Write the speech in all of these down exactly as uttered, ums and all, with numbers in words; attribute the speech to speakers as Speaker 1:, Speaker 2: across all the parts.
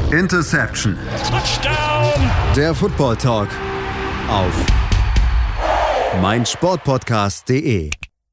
Speaker 1: Interception.
Speaker 2: Touchdown.
Speaker 1: Der Football Talk auf meinsportpodcast punkt de.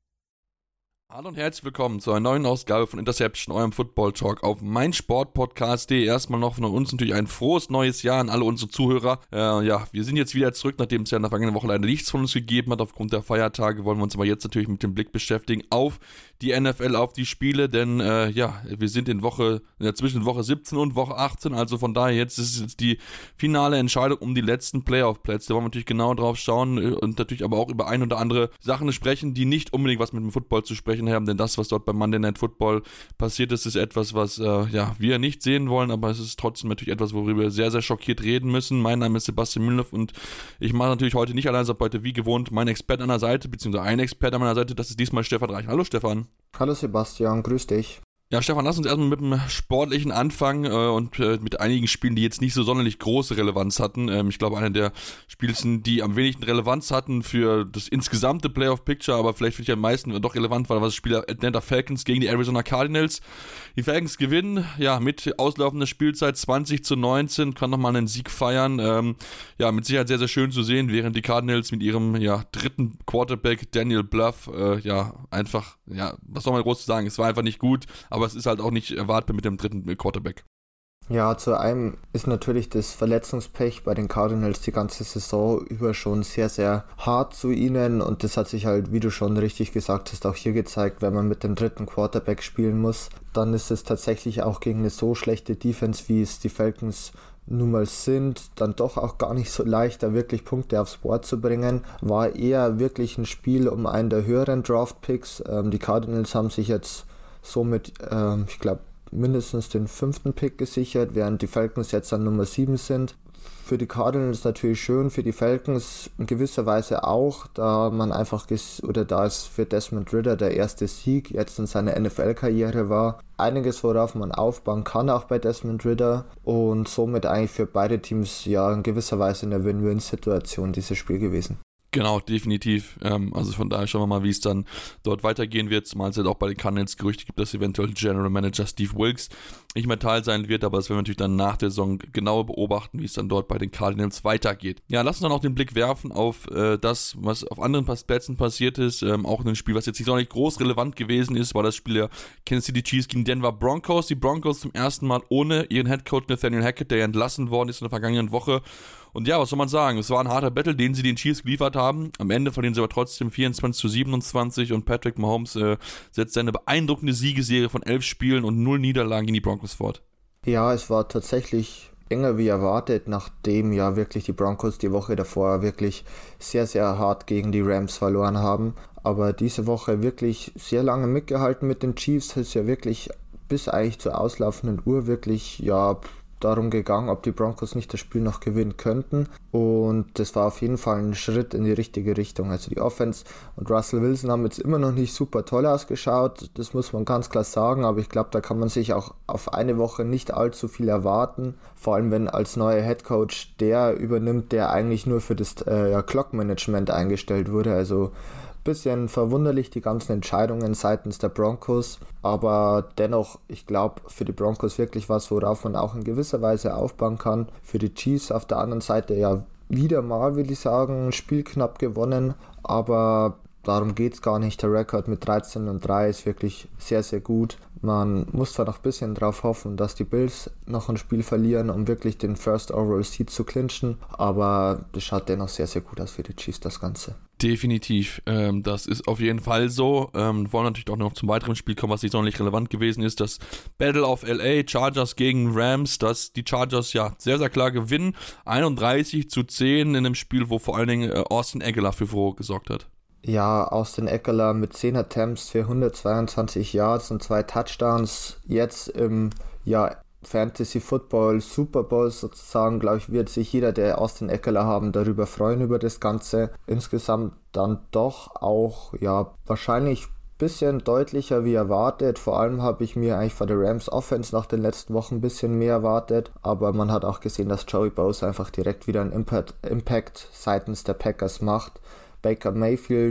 Speaker 3: Hallo und herzlich willkommen zu einer neuen Ausgabe von Interception, eurem Football Talk auf meinsportpodcast punkt de. Erstmal noch von uns natürlich ein frohes neues Jahr an alle unsere Zuhörer. Äh, ja, wir sind jetzt wieder zurück, nachdem es ja in der vergangenen Woche leider nichts von uns gegeben hat. Aufgrund der Feiertage wollen wir uns aber jetzt natürlich mit dem Blick beschäftigen auf die N F L, auf die Spiele, denn äh, ja, wir sind in Woche, in der zwischen Woche siebzehn und Woche achtzehn, also von daher jetzt ist jetzt die finale Entscheidung um die letzten Playoff-Plätze. Da wollen wir natürlich genau drauf schauen und natürlich aber auch über ein oder andere Sachen sprechen, die nicht unbedingt was mit dem Football zu sprechen haben, denn das, was dort beim Monday Night Football passiert ist, ist etwas, was äh, ja, wir nicht sehen wollen, aber es ist trotzdem natürlich etwas, worüber wir sehr, sehr schockiert reden müssen. Mein Name ist Sebastian Mühlenhoff und ich mache natürlich heute nicht allein, sondern heute wie gewohnt meinen Experten an der Seite, beziehungsweise einen Experten an meiner Seite, das ist diesmal Stefan Reich. Hallo Stefan.
Speaker 4: Hallo Sebastian, grüß dich.
Speaker 3: Ja, Stefan, lass uns erstmal mit dem sportlichen anfangen äh, und äh, mit einigen Spielen, die jetzt nicht so sonderlich große Relevanz hatten. Ähm, ich glaube, einer der Spiele, die am wenigsten Relevanz hatten für das insgesamte Playoff-Picture, aber vielleicht für dich am meisten doch relevant war, war das Spiel der Atlanta Falcons gegen die Arizona Cardinals. Die Falcons gewinnen, ja, mit auslaufender Spielzeit zwanzig zu neunzehn, kann nochmal einen Sieg feiern. Ähm, ja, mit Sicherheit sehr, sehr schön zu sehen, während die Cardinals mit ihrem, ja, dritten Quarterback Daniel Bluff, äh, ja, einfach, ja, was soll man groß zu sagen, es war einfach nicht gut, aber es ist halt auch nicht erwartbar mit dem dritten Quarterback.
Speaker 4: Ja, zu einem ist natürlich das Verletzungspech bei den Cardinals die ganze Saison über schon sehr, sehr hart zu ihnen und das hat sich halt, wie du schon richtig gesagt hast, auch hier gezeigt, wenn man mit dem dritten Quarterback spielen muss, dann ist es tatsächlich auch gegen eine so schlechte Defense, wie es die Falcons nun mal sind, dann doch auch gar nicht so leicht, da wirklich Punkte aufs Board zu bringen. War eher wirklich ein Spiel um einen der höheren Draft-Picks. Ähm, die Cardinals haben sich jetzt somit, ähm, ich glaube, mindestens den fünften Pick gesichert, während die Falcons jetzt an Nummer sieben sind. Für die Cardinals natürlich schön, für die Falcons in gewisser Weise auch, da man einfach, ges- oder da es für Desmond Ridder der erste Sieg jetzt in seiner N F L-Karriere war. Einiges, worauf man aufbauen kann, auch bei Desmond Ridder und somit eigentlich für beide Teams ja in gewisser Weise eine Win-Win-Situation dieses Spiel gewesen.
Speaker 3: Genau, definitiv. Ähm, also von daher schauen wir mal, wie es dann dort weitergehen wird, zumal es halt auch bei den Cardinals Gerüchte gibt, dass eventuell General Manager Steve Wilkes nicht mehr Teil sein wird, aber das werden wir natürlich dann nach der Saison genauer beobachten, wie es dann dort bei den Cardinals weitergeht. Ja, lass uns dann auch den Blick werfen auf äh, das, was auf anderen Plätzen passiert ist. Ähm, auch ein Spiel, was jetzt nicht so nicht groß relevant gewesen ist, war das Spiel der Kansas City Chiefs gegen Denver Broncos. Die Broncos zum ersten Mal ohne ihren Headcoach Nathaniel Hackett, der ja entlassen worden ist in der vergangenen Woche. Und ja, was soll man sagen? Es war ein harter Battle, den sie den Chiefs geliefert haben. Am Ende verlieren sie aber trotzdem vierundzwanzig zu siebenundzwanzig und Patrick Mahomes äh, setzt seine beeindruckende Siegesserie von elf Spielen und null Niederlagen gegen die Broncos fort.
Speaker 4: Ja, es war tatsächlich enger wie erwartet, nachdem ja wirklich die Broncos die Woche davor wirklich sehr, sehr hart gegen die Rams verloren haben. Aber diese Woche wirklich sehr lange mitgehalten mit den Chiefs. Es ist ja wirklich bis eigentlich zur auslaufenden Uhr wirklich, ja, darum gegangen, ob die Broncos nicht das Spiel noch gewinnen könnten und das war auf jeden Fall ein Schritt in die richtige Richtung. Also die Offense und Russell Wilson haben jetzt immer noch nicht super toll ausgeschaut, das muss man ganz klar sagen, aber ich glaube, da kann man sich auch auf eine Woche nicht allzu viel erwarten, vor allem wenn als neuer Headcoach der übernimmt, der eigentlich nur für das äh, ja, Clock-Management eingestellt wurde, also bisschen verwunderlich, die ganzen Entscheidungen seitens der Broncos, aber dennoch, ich glaube, für die Broncos wirklich was, worauf man auch in gewisser Weise aufbauen kann. Für die Chiefs auf der anderen Seite ja wieder mal, will ich sagen, ein Spiel knapp gewonnen, aber darum geht es gar nicht. Der Rekord mit dreizehn und drei ist wirklich sehr, sehr gut. Man muss zwar noch ein bisschen drauf hoffen, dass die Bills noch ein Spiel verlieren, um wirklich den First Overall Seed zu clinchen, aber das schaut dennoch sehr, sehr gut aus für die Chiefs, das Ganze.
Speaker 3: Definitiv, ähm, das ist auf jeden Fall so. Ähm, wir wollen natürlich auch noch zum weiteren Spiel kommen, was nicht sonderlich relevant gewesen ist. Das Battle of L A, Chargers gegen Rams, dass die Chargers ja sehr, sehr klar gewinnen. einunddreißig zu zehn in einem Spiel, wo vor allen Dingen äh, Austin Ekeler für Furore gesorgt hat.
Speaker 4: Ja, Austin Ekeler mit zehn Attempts für hundertzweiundzwanzig Yards und zwei Touchdowns. Jetzt im ja, Fantasy Football Super Bowl sozusagen, glaube ich, wird sich jeder, der Austin Ekeler haben, darüber freuen über das Ganze. Insgesamt dann doch auch, ja, wahrscheinlich ein bisschen deutlicher wie erwartet. Vor allem habe ich mir eigentlich von der Rams Offense nach den letzten Wochen ein bisschen mehr erwartet. Aber man hat auch gesehen, dass Joey Bosa einfach direkt wieder einen Impact, Impact seitens der Packers macht. Baker Mayfield,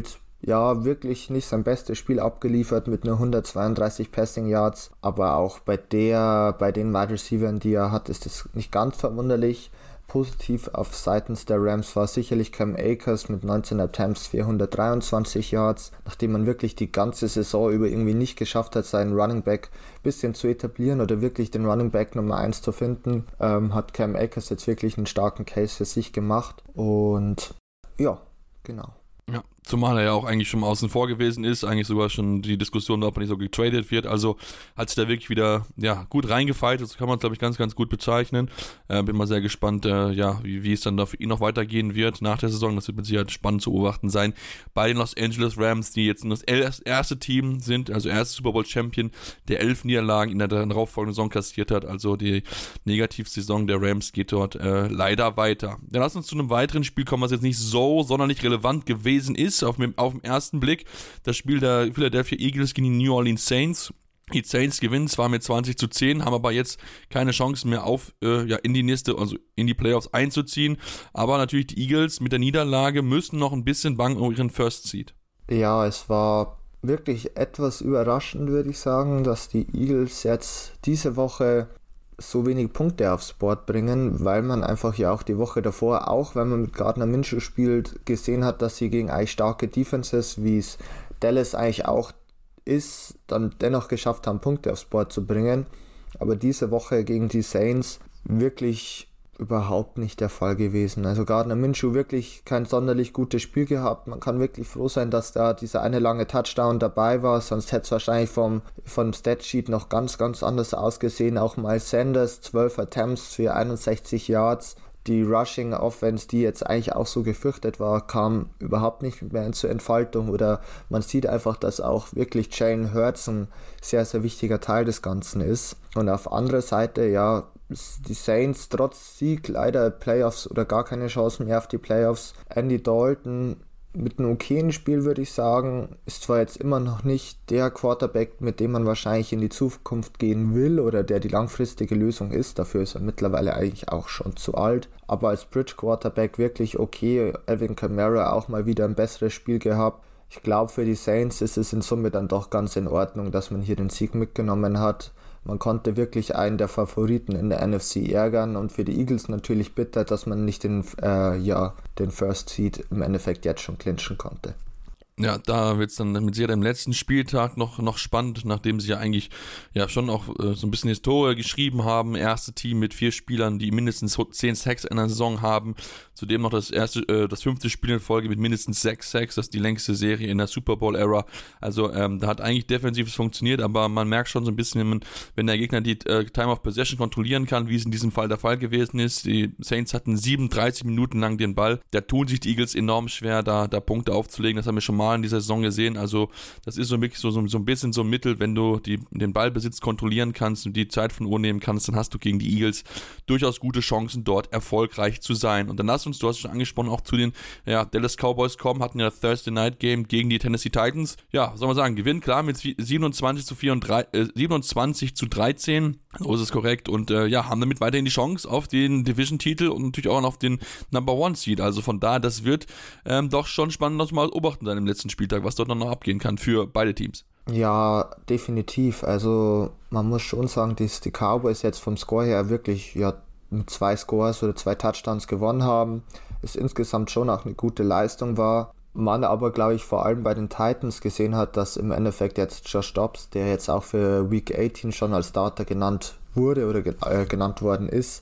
Speaker 4: ja wirklich nicht sein bestes Spiel abgeliefert mit nur hundertzweiunddreißig Passing Yards, aber auch bei der, bei den Wide Receivern, die er hat, ist das nicht ganz verwunderlich. Positiv auf seitens der Rams war sicherlich Cam Akers mit neunzehn Attempts, vierhundertdreiundzwanzig Yards, nachdem man wirklich die ganze Saison über irgendwie nicht geschafft hat, seinen Running Back ein bisschen zu etablieren oder wirklich den Running Back Nummer eins zu finden, ähm, hat Cam Akers jetzt wirklich einen starken Case für sich gemacht und ja, genau.
Speaker 3: Ja, zumal er ja auch eigentlich schon mal außen vor gewesen ist, eigentlich sogar schon die Diskussion, ob er nicht so getradet wird, also hat sich da wirklich wieder ja, gut reingefeilt, das kann man glaube ich ganz, ganz gut bezeichnen. Äh, bin mal sehr gespannt, äh, ja, wie, wie es dann da für ihn noch weitergehen wird nach der Saison, das wird mit Sicherheit spannend zu beobachten sein. Bei den Los Angeles Rams, die jetzt nur das erste Team sind, also erstes Super Bowl Champion, der elf Niederlagen in der darauffolgenden Saison kassiert hat, also die Negativsaison der Rams geht dort äh, leider weiter. Dann lass uns zu einem weiteren Spiel kommen, was jetzt nicht so sonderlich relevant gewesen ist, auf dem, auf den ersten Blick, das Spiel der Philadelphia Eagles gegen die New Orleans Saints. Die Saints gewinnen zwar mit zwanzig zu zehn, haben aber jetzt keine Chance mehr auf, äh, ja, in die nächste, also in die Playoffs einzuziehen, aber natürlich die Eagles mit der Niederlage müssen noch ein bisschen bangen um ihren First Seed.
Speaker 4: Ja, es war wirklich etwas überraschend, würde ich sagen, dass die Eagles jetzt diese Woche so wenig Punkte aufs Board bringen, weil man einfach ja auch die Woche davor, auch wenn man mit Gardner Minshew spielt, gesehen hat, dass sie gegen eigentlich starke Defenses, wie es Dallas eigentlich auch ist, dann dennoch geschafft haben, Punkte aufs Board zu bringen. Aber diese Woche gegen die Saints wirklich überhaupt nicht der Fall gewesen. Also Gardner Minshew wirklich kein sonderlich gutes Spiel gehabt. Man kann wirklich froh sein, dass da dieser eine lange Touchdown dabei war, sonst hätte es wahrscheinlich vom, vom Statsheet noch ganz, ganz anders ausgesehen. Auch Miles Sanders, zwölf Attempts für einundsechzig Yards. Die Rushing Offense, die jetzt eigentlich auch so gefürchtet war, kam überhaupt nicht mehr zur Entfaltung, oder man sieht einfach, dass auch wirklich Jalen Hurts ein sehr, sehr wichtiger Teil des Ganzen ist. Und auf anderer Seite, ja, die Saints trotz Sieg leider Playoffs oder gar keine Chancen mehr auf die Playoffs. Andy Dalton mit einem okayen Spiel, würde ich sagen, ist zwar jetzt immer noch nicht der Quarterback, mit dem man wahrscheinlich in die Zukunft gehen will oder der die langfristige Lösung ist, dafür ist er mittlerweile eigentlich auch schon zu alt, aber als Bridge Quarterback wirklich okay. Alvin Kamara auch mal wieder ein besseres Spiel gehabt. Ich glaube, für die Saints ist es in Summe dann doch ganz in Ordnung, dass man hier den Sieg mitgenommen hat. Man konnte wirklich einen der Favoriten in der N F C ärgern, und für die Eagles natürlich bitter, dass man nicht den, äh, ja, den First Seed im Endeffekt jetzt schon clinchen konnte.
Speaker 3: Ja, da wird es dann mit Sicherheit im letzten Spieltag noch, noch spannend, nachdem sie ja eigentlich ja schon auch äh, so ein bisschen Historie geschrieben haben. Erste Team mit vier Spielern, die mindestens zehn Sacks in der Saison haben. Zudem noch das erste, äh, das fünfte Spiel in Folge mit mindestens sechs Sacks. Das ist die längste Serie in der Super Bowl-Ära. Also ähm, da hat eigentlich defensives funktioniert, aber man merkt schon so ein bisschen, wenn, man, wenn der Gegner die äh, Time of Possession kontrollieren kann, wie es in diesem Fall der Fall gewesen ist. Die Saints hatten siebenunddreißig Minuten lang den Ball. Da tun sich die Eagles enorm schwer, da, da Punkte aufzulegen. Das haben wir schon mal in dieser Saison gesehen, also das ist so wirklich so, so, so ein bisschen so ein Mittel, wenn du die, den Ballbesitz kontrollieren kannst und die Zeit von Uhr nehmen kannst, dann hast du gegen die Eagles durchaus gute Chancen, dort erfolgreich zu sein. Und dann lass uns, du hast es schon angesprochen, auch zu den ja, Dallas Cowboys kommen, hatten ja das Thursday Night Game gegen die Tennessee Titans. Ja, was soll man sagen, Gewinn, klar, mit siebenundzwanzig zu vierunddreißig, äh, siebenundzwanzig zu dreizehn, so ist es korrekt, und äh, ja, haben damit weiterhin die Chance auf den Division-Titel und natürlich auch auf den Number One Seed. Also von da, das wird ähm, doch schon spannend, das mal beobachten sein im letzten Spieltag, was dort noch abgehen kann für beide Teams.
Speaker 4: Ja, definitiv. Also man muss schon sagen, dass die Cowboys jetzt vom Score her wirklich ja mit zwei Scores oder zwei Touchdowns gewonnen haben. Es insgesamt schon auch eine gute Leistung war. Man aber, glaube ich, vor allem bei den Titans gesehen hat, dass im Endeffekt jetzt Josh Dobbs, der jetzt auch für Week achtzehn schon als Starter genannt wurde oder ge- äh, genannt worden ist,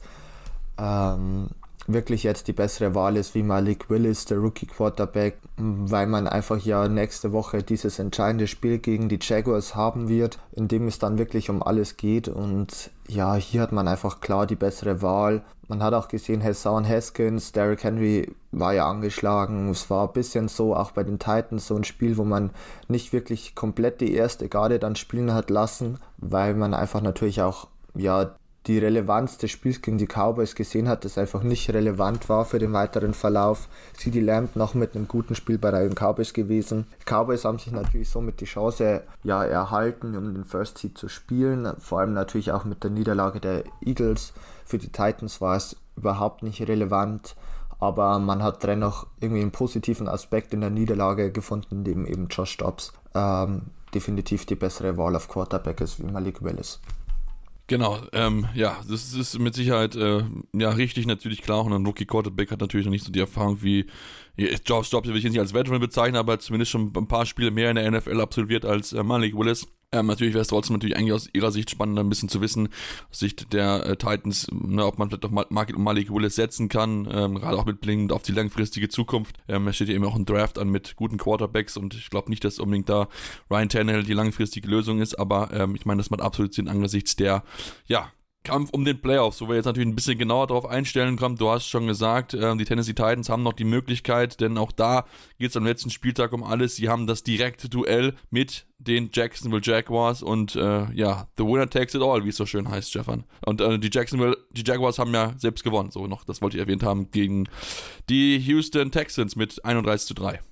Speaker 4: ähm, wirklich jetzt die bessere Wahl ist wie Malik Willis, der Rookie Quarterback, weil man einfach ja nächste Woche dieses entscheidende Spiel gegen die Jaguars haben wird, in dem es dann wirklich um alles geht, und ja, hier hat man einfach klar die bessere Wahl. Man hat auch gesehen, Hassan Haskins, Derrick Henry war ja angeschlagen. Es war ein bisschen so, auch bei den Titans, so ein Spiel, wo man nicht wirklich komplett die erste Garde dann spielen hat lassen, weil man einfach natürlich auch ja die Relevanz des Spiels gegen die Cowboys gesehen hat, das einfach nicht relevant war für den weiteren Verlauf. CeeDee Lamb noch mit einem guten Spiel bei den Cowboys gewesen. Die Cowboys haben sich natürlich somit die Chance ja erhalten, um den First Seed zu spielen, vor allem natürlich auch mit der Niederlage der Eagles. Für die Titans war es überhaupt nicht relevant, aber man hat dennoch irgendwie einen positiven Aspekt in der Niederlage gefunden, dem eben Josh Dobbs ähm, definitiv die bessere Wahl auf Quarterback ist wie Malik Willis.
Speaker 3: Genau, ähm, ja, das ist mit Sicherheit äh, ja richtig, natürlich klar, und ein Rookie-Quarterback hat natürlich noch nicht so die Erfahrung wie Josh Dobbs, will ich jetzt nicht als Veteran bezeichnen, aber zumindest schon ein paar Spiele mehr in der N F L absolviert als äh, Malik Willis. Ähm, natürlich wäre es trotzdem natürlich eigentlich aus ihrer Sicht spannender, ein bisschen zu wissen, aus Sicht der äh, Titans, ne, ob man vielleicht auf Malik, Malik Willis setzen kann, ähm, gerade auch mit Blick auf die langfristige Zukunft. Ähm, es steht ja eben auch ein Draft an mit guten Quarterbacks und ich glaube nicht, dass unbedingt da Ryan Tannehill die langfristige Lösung ist, aber ähm, ich meine, das macht absolut Sinn angesichts der, ja, Kampf um den Playoffs, wo wir jetzt natürlich ein bisschen genauer darauf einstellen können. Du hast schon gesagt, äh, die Tennessee Titans haben noch die Möglichkeit, denn auch da geht es am letzten Spieltag um alles. Sie haben das direkte Duell mit den Jacksonville Jaguars und äh, ja, the winner takes it all, wie es so schön heißt, Stefan. Und äh, die Jacksonville, die Jaguars haben ja selbst gewonnen, so noch, das wollte ich erwähnt haben, gegen die Houston Texans mit einunddreißig zu drei.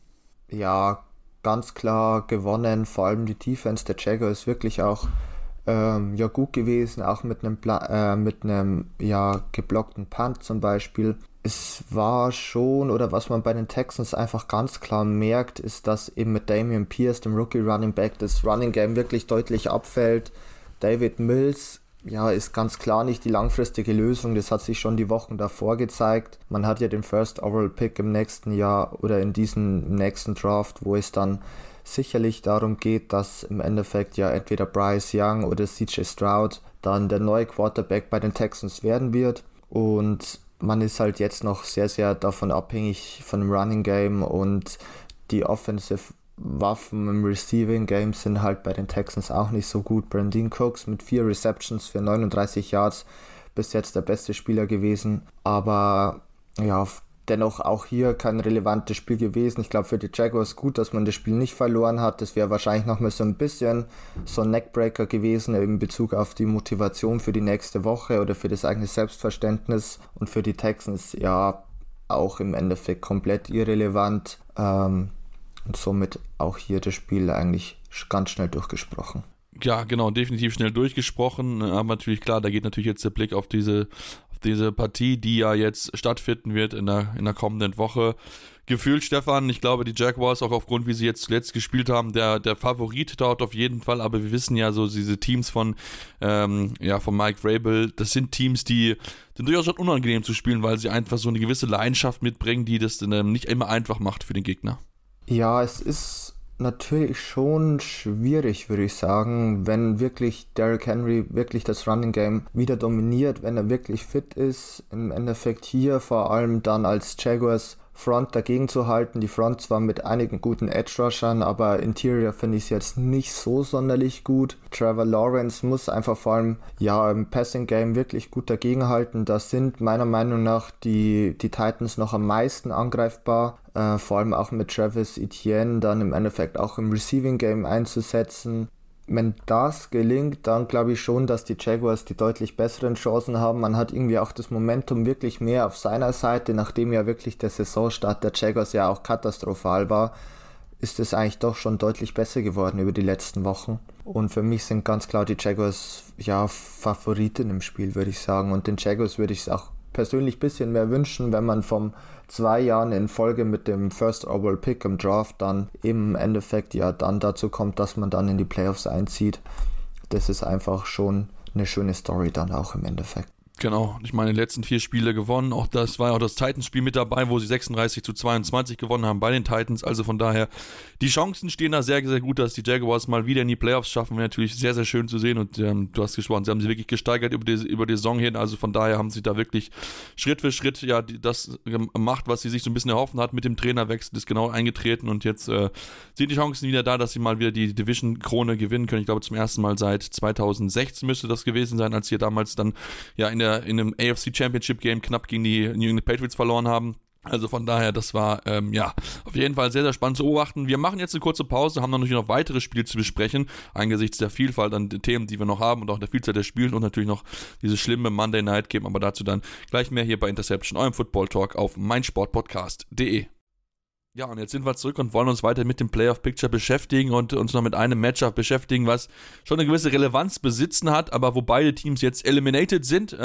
Speaker 4: Ja, ganz klar gewonnen, vor allem die Defense der Jaguars wirklich auch Ähm, ja gut gewesen, auch mit einem Pla- äh, mit einem ja geblockten Punt zum Beispiel. Es war schon, oder was man bei den Texans einfach ganz klar merkt, ist, dass eben mit Dameon Pierce, dem Rookie Running Back, das Running Game wirklich deutlich abfällt. David Mills, ja, ist ganz klar nicht die langfristige Lösung, das hat sich schon die Wochen davor gezeigt. Man hat ja den First Overall Pick im nächsten Jahr oder in diesem nächsten Draft, wo es dann sicherlich darum geht, dass im Endeffekt ja entweder Bryce Young oder C J Stroud dann der neue Quarterback bei den Texans werden wird, und man ist halt jetzt noch sehr, sehr davon abhängig von dem Running Game, und die Offensive Waffen im Receiving Game sind halt bei den Texans auch nicht so gut. Brandon Cooks mit vier Receptions für neununddreißig Yards bis jetzt der beste Spieler gewesen, aber ja, dennoch auch hier kein relevantes Spiel gewesen. Ich glaube, für die Jaguars gut, dass man das Spiel nicht verloren hat. Das wäre wahrscheinlich noch mal so ein bisschen so ein Neckbreaker gewesen in Bezug auf die Motivation für die nächste Woche oder für das eigene Selbstverständnis. Und für die Texans ja auch im Endeffekt komplett irrelevant. Ähm, und somit auch hier das Spiel eigentlich ganz schnell durchgesprochen.
Speaker 3: Ja, genau, definitiv schnell durchgesprochen, aber natürlich klar, da geht natürlich jetzt der Blick auf diese diese Partie, die ja jetzt stattfinden wird in der, in der kommenden Woche. Gefühlt, Stefan, ich glaube, die Jaguars, auch aufgrund, wie sie jetzt zuletzt gespielt haben, der, der Favorit dort auf jeden Fall, aber wir wissen ja so, diese Teams von, ähm, ja, von Mike Vrabel, das sind Teams, die sind durchaus schon unangenehm zu spielen, weil sie einfach so eine gewisse Leidenschaft mitbringen, die das ähm, nicht immer einfach macht für den Gegner.
Speaker 4: Ja, es ist natürlich schon schwierig, würde ich sagen, wenn wirklich Derrick Henry wirklich das Running Game wieder dominiert, wenn er wirklich fit ist, im Endeffekt hier vor allem dann als Jaguars Front dagegen zu halten. Die Front zwar mit einigen guten Edge-Rushern, aber Interior finde ich es jetzt nicht so sonderlich gut. Trevor Lawrence muss einfach vor allem ja im Passing-Game wirklich gut dagegenhalten. Da sind meiner Meinung nach die, die Titans noch am meisten angreifbar. Äh, vor allem auch mit Travis Etienne dann im Endeffekt auch im Receiving-Game einzusetzen. Wenn das gelingt, dann glaube ich schon, dass die Jaguars die deutlich besseren Chancen haben. Man hat irgendwie auch das Momentum wirklich mehr auf seiner Seite, nachdem ja wirklich der Saisonstart der Jaguars ja auch katastrophal war, ist es eigentlich doch schon deutlich besser geworden über die letzten Wochen. Und für mich sind ganz klar die Jaguars ja Favoriten im Spiel, würde ich sagen. Und den Jaguars würde ich es auch persönlich ein bisschen mehr wünschen, wenn man vom zwei Jahren in Folge mit dem First Overall Pick im Draft dann im Endeffekt ja dann dazu kommt, dass man dann in die Playoffs einzieht. Das ist einfach schon eine schöne Story dann auch im Endeffekt.
Speaker 3: Genau, ich meine, die letzten vier Spiele gewonnen, auch das war ja auch das Titans-Spiel mit dabei, wo sie sechsunddreißig zu zweiundzwanzig gewonnen haben bei den Titans, also von daher, die Chancen stehen da sehr, sehr gut, dass die Jaguars mal wieder in die Playoffs schaffen, wäre natürlich sehr, sehr schön zu sehen und ähm, du hast gesprochen, sie haben sich wirklich gesteigert über die, über die Saison hin, also von daher haben sie da wirklich Schritt für Schritt ja die, das gemacht, was sie sich so ein bisschen erhoffen hat mit dem Trainerwechsel, ist genau eingetreten und jetzt äh, sind die Chancen wieder da, dass sie mal wieder die Division-Krone gewinnen können, ich glaube zum ersten Mal seit zweitausendsechzehn müsste das gewesen sein, als sie damals dann ja in der in einem A F C Championship Game knapp gegen die New England Patriots verloren haben. Also von daher, das war ähm, ja auf jeden Fall sehr, sehr spannend zu beobachten. Wir machen jetzt eine kurze Pause, haben natürlich noch weitere Spiele zu besprechen, angesichts der Vielfalt an den Themen, die wir noch haben und auch der Vielzahl der Spiele und natürlich noch dieses schlimme Monday Night Game, aber dazu dann gleich mehr hier bei Interception, eurem Football Talk auf meinsportpodcast punkt de. Ja, und jetzt sind wir zurück und wollen uns weiter mit dem Playoff-Picture beschäftigen und uns noch mit einem Matchup beschäftigen, was schon eine gewisse Relevanz besitzen hat, aber wo beide Teams jetzt eliminated sind. Ähm,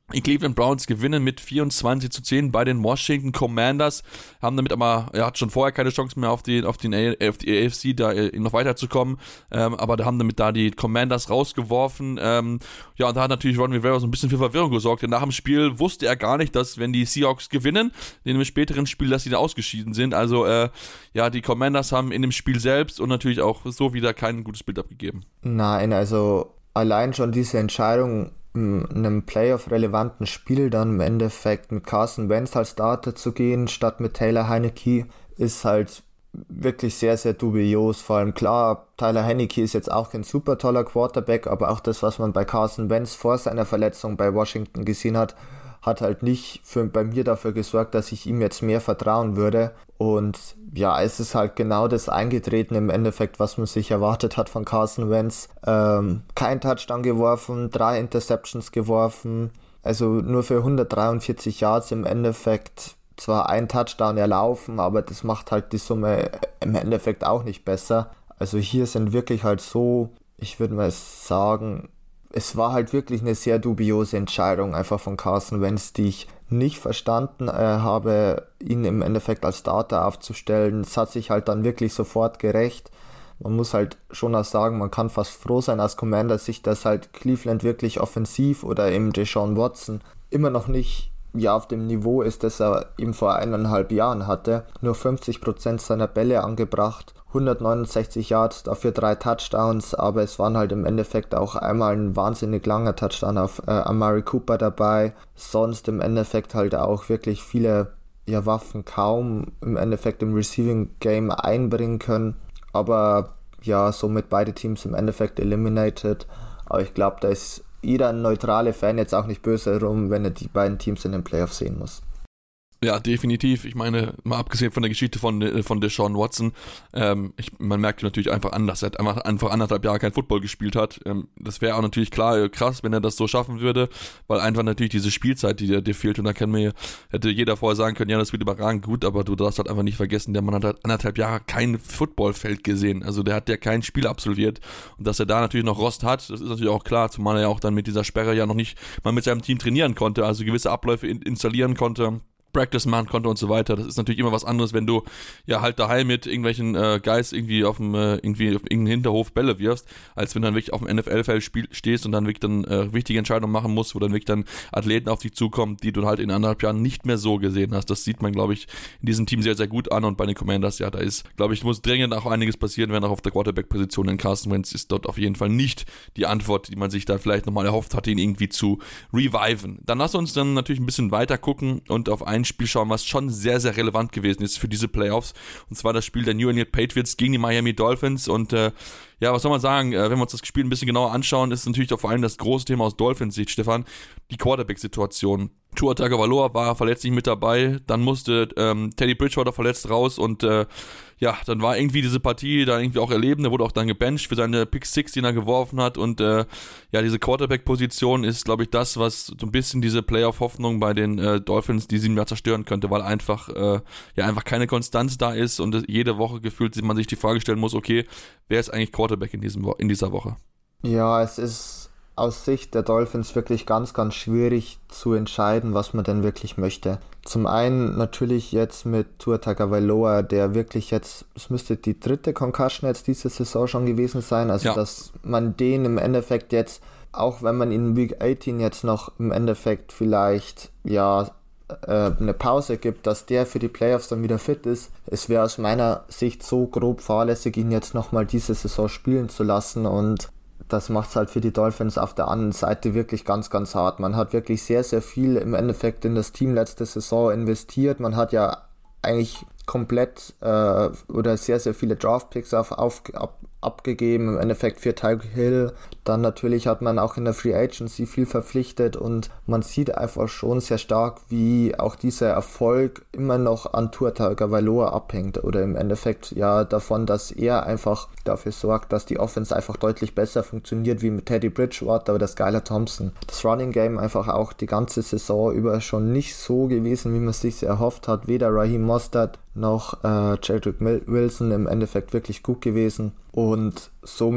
Speaker 3: Die Cleveland Browns gewinnen mit vierundzwanzig zu zehn bei den Washington Commanders, haben damit aber, er hat schon vorher keine Chance mehr auf die, auf den A, auf die A F C da noch weiterzukommen, ähm, aber da haben damit da die Commanders rausgeworfen, ähm, ja, und da hat natürlich Ron Rivera so ein bisschen für Verwirrung gesorgt, denn nach dem Spiel wusste er gar nicht, dass wenn die Seahawks gewinnen, in dem späteren Spiel, dass sie da ausgeschieden sind, also äh, ja, die Commanders haben in dem Spiel selbst und natürlich auch so wieder kein gutes Bild abgegeben.
Speaker 4: Nein, also allein schon diese Entscheidung, in einem Playoff-relevanten Spiel dann im Endeffekt mit Carson Wentz als Starter zu gehen, statt mit Taylor Heinicke, ist halt wirklich sehr, sehr dubios. Vor allem klar, Tyler Heinicke ist jetzt auch kein super toller Quarterback, aber auch das, was man bei Carson Wentz vor seiner Verletzung bei Washington gesehen hat, hat halt nicht für, bei mir dafür gesorgt, dass ich ihm jetzt mehr vertrauen würde. Und ja, es ist halt genau das eingetreten im Endeffekt, was man sich erwartet hat von Carson Wentz. Ähm, kein Touchdown geworfen, drei Interceptions geworfen, also nur für hundertdreiundvierzig Yards im Endeffekt. Zwar ein Touchdown erlaufen, aber das macht halt die Summe im Endeffekt auch nicht besser. Also hier sind wirklich halt so, ich würde mal sagen, es war halt wirklich eine sehr dubiose Entscheidung einfach von Carson Wentz, die ich nicht verstanden äh, habe, ihn im Endeffekt als Starter aufzustellen. Es hat sich halt dann wirklich sofort gerecht. Man muss halt schon auch sagen, man kann fast froh sein aus Commander-Sicht, dass halt Cleveland wirklich offensiv oder eben Deshaun Watson immer noch nicht ja auf dem Niveau ist, das er eben vor eineinhalb Jahren hatte. Nur fünfzig Prozent seiner Bälle angebracht, hundertneunundsechzig Yards, dafür drei Touchdowns, aber es waren halt im Endeffekt auch einmal ein wahnsinnig langer Touchdown auf äh, Amari Cooper dabei. Sonst im Endeffekt halt auch wirklich viele ja, Waffen kaum im Endeffekt im Receiving Game einbringen können. Aber ja, somit beide Teams im Endeffekt eliminated. Aber ich glaube, da ist jeder neutrale Fan jetzt auch nicht böse rum, wenn er die beiden Teams in den Playoffs sehen muss.
Speaker 3: Ja, definitiv. Ich meine, mal abgesehen von der Geschichte von, von Deshaun Watson, ähm, ich, man merkt natürlich einfach an, dass er einfach, einfach anderthalb Jahre kein Football gespielt hat. Ähm, das wäre auch natürlich klar äh, krass, wenn er das so schaffen würde, weil einfach natürlich diese Spielzeit, die dir, dir fehlt, und da kann mir, hätte jeder vorher sagen können, ja, das wird überragend gut, aber du darfst halt einfach nicht vergessen, der Mann hat halt anderthalb Jahre kein Footballfeld gesehen. Also der hat ja kein Spiel absolviert, und dass er da natürlich noch Rost hat, das ist natürlich auch klar, zumal er ja auch dann mit dieser Sperre ja noch nicht mal mit seinem Team trainieren konnte, also gewisse Abläufe in, installieren konnte, Practice machen konnte und so weiter. Das ist natürlich immer was anderes, wenn du ja halt daheim mit irgendwelchen äh, Guys irgendwie auf dem äh, irgendwie auf irgendeinen Hinterhof Bälle wirfst, als wenn du dann wirklich auf dem N F L-Feld spiel, stehst und dann wirklich dann äh, wichtige Entscheidungen machen musst, wo dann wirklich dann Athleten auf dich zukommen, die du halt in anderthalb Jahren nicht mehr so gesehen hast. Das sieht man, glaube ich, in diesem Team sehr, sehr gut an, und bei den Commanders, ja, da ist, glaube ich, muss dringend auch einiges passieren, wenn auch auf der Quarterback-Position in Carson Wentz ist dort auf jeden Fall nicht die Antwort, die man sich da vielleicht nochmal erhofft hatte, ihn irgendwie zu reviven. Dann lass uns dann natürlich ein bisschen weiter gucken und auf ein Spiel schauen, was schon sehr, sehr relevant gewesen ist für diese Playoffs, und zwar das Spiel der New England Patriots gegen die Miami Dolphins. Und äh, ja, was soll man sagen, äh, wenn wir uns das Spiel ein bisschen genauer anschauen, ist natürlich auch vor allem das große Thema aus Dolphins Sicht, Stefan, die Quarterback-Situation. Tua Tagovailoa war verletzlich mit dabei, dann musste ähm, Teddy Bridgewater verletzt raus, und äh, ja, dann war irgendwie diese Partie da irgendwie auch erleben, der wurde auch dann gebencht für seine Pick Six, den er geworfen hat, und äh, ja, diese Quarterback-Position ist, glaube ich, das, was so ein bisschen diese Playoff-Hoffnung bei den äh, Dolphins, die sie mehr zerstören könnte, weil einfach äh, ja einfach keine Konstanz da ist, und äh, jede Woche gefühlt man sich die Frage stellen muss, okay, wer ist eigentlich Quarterback in, diesem Wo- in dieser Woche?
Speaker 4: Ja, es ist aus Sicht der Dolphins wirklich ganz, ganz schwierig zu entscheiden, was man denn wirklich möchte. Zum einen natürlich jetzt mit Tua Tagovailoa, der wirklich jetzt, es müsste die dritte Concussion jetzt diese Saison schon gewesen sein, also ja, dass man den im Endeffekt jetzt, auch wenn man in Week achtzehn jetzt noch im Endeffekt vielleicht, ja, äh, eine Pause gibt, dass der für die Playoffs dann wieder fit ist. Es wäre aus meiner Sicht so grob fahrlässig, ihn jetzt nochmal diese Saison spielen zu lassen, und das macht es halt für die Dolphins auf der anderen Seite wirklich ganz, ganz hart. Man hat wirklich sehr, sehr viel im Endeffekt in das Team letzte Saison investiert. Man hat ja eigentlich komplett äh, oder sehr, sehr viele Draftpicks auf, auf, ab, abgegeben, im Endeffekt für Tyreek Hill. Dann natürlich hat man auch in der Free Agency viel verpflichtet, und man sieht einfach schon sehr stark, wie auch dieser Erfolg immer noch an Tua Tagovailoa abhängt, oder im Endeffekt ja davon, dass er einfach dafür sorgt, dass die Offense einfach deutlich besser funktioniert, wie mit Teddy Bridgewater oder Skylar Thompson. Das Running Game einfach auch die ganze Saison über schon nicht so gewesen, wie man es sich erhofft hat. Weder Raheem Mostert noch äh, Jedrick Wilson im Endeffekt wirklich gut gewesen, und somit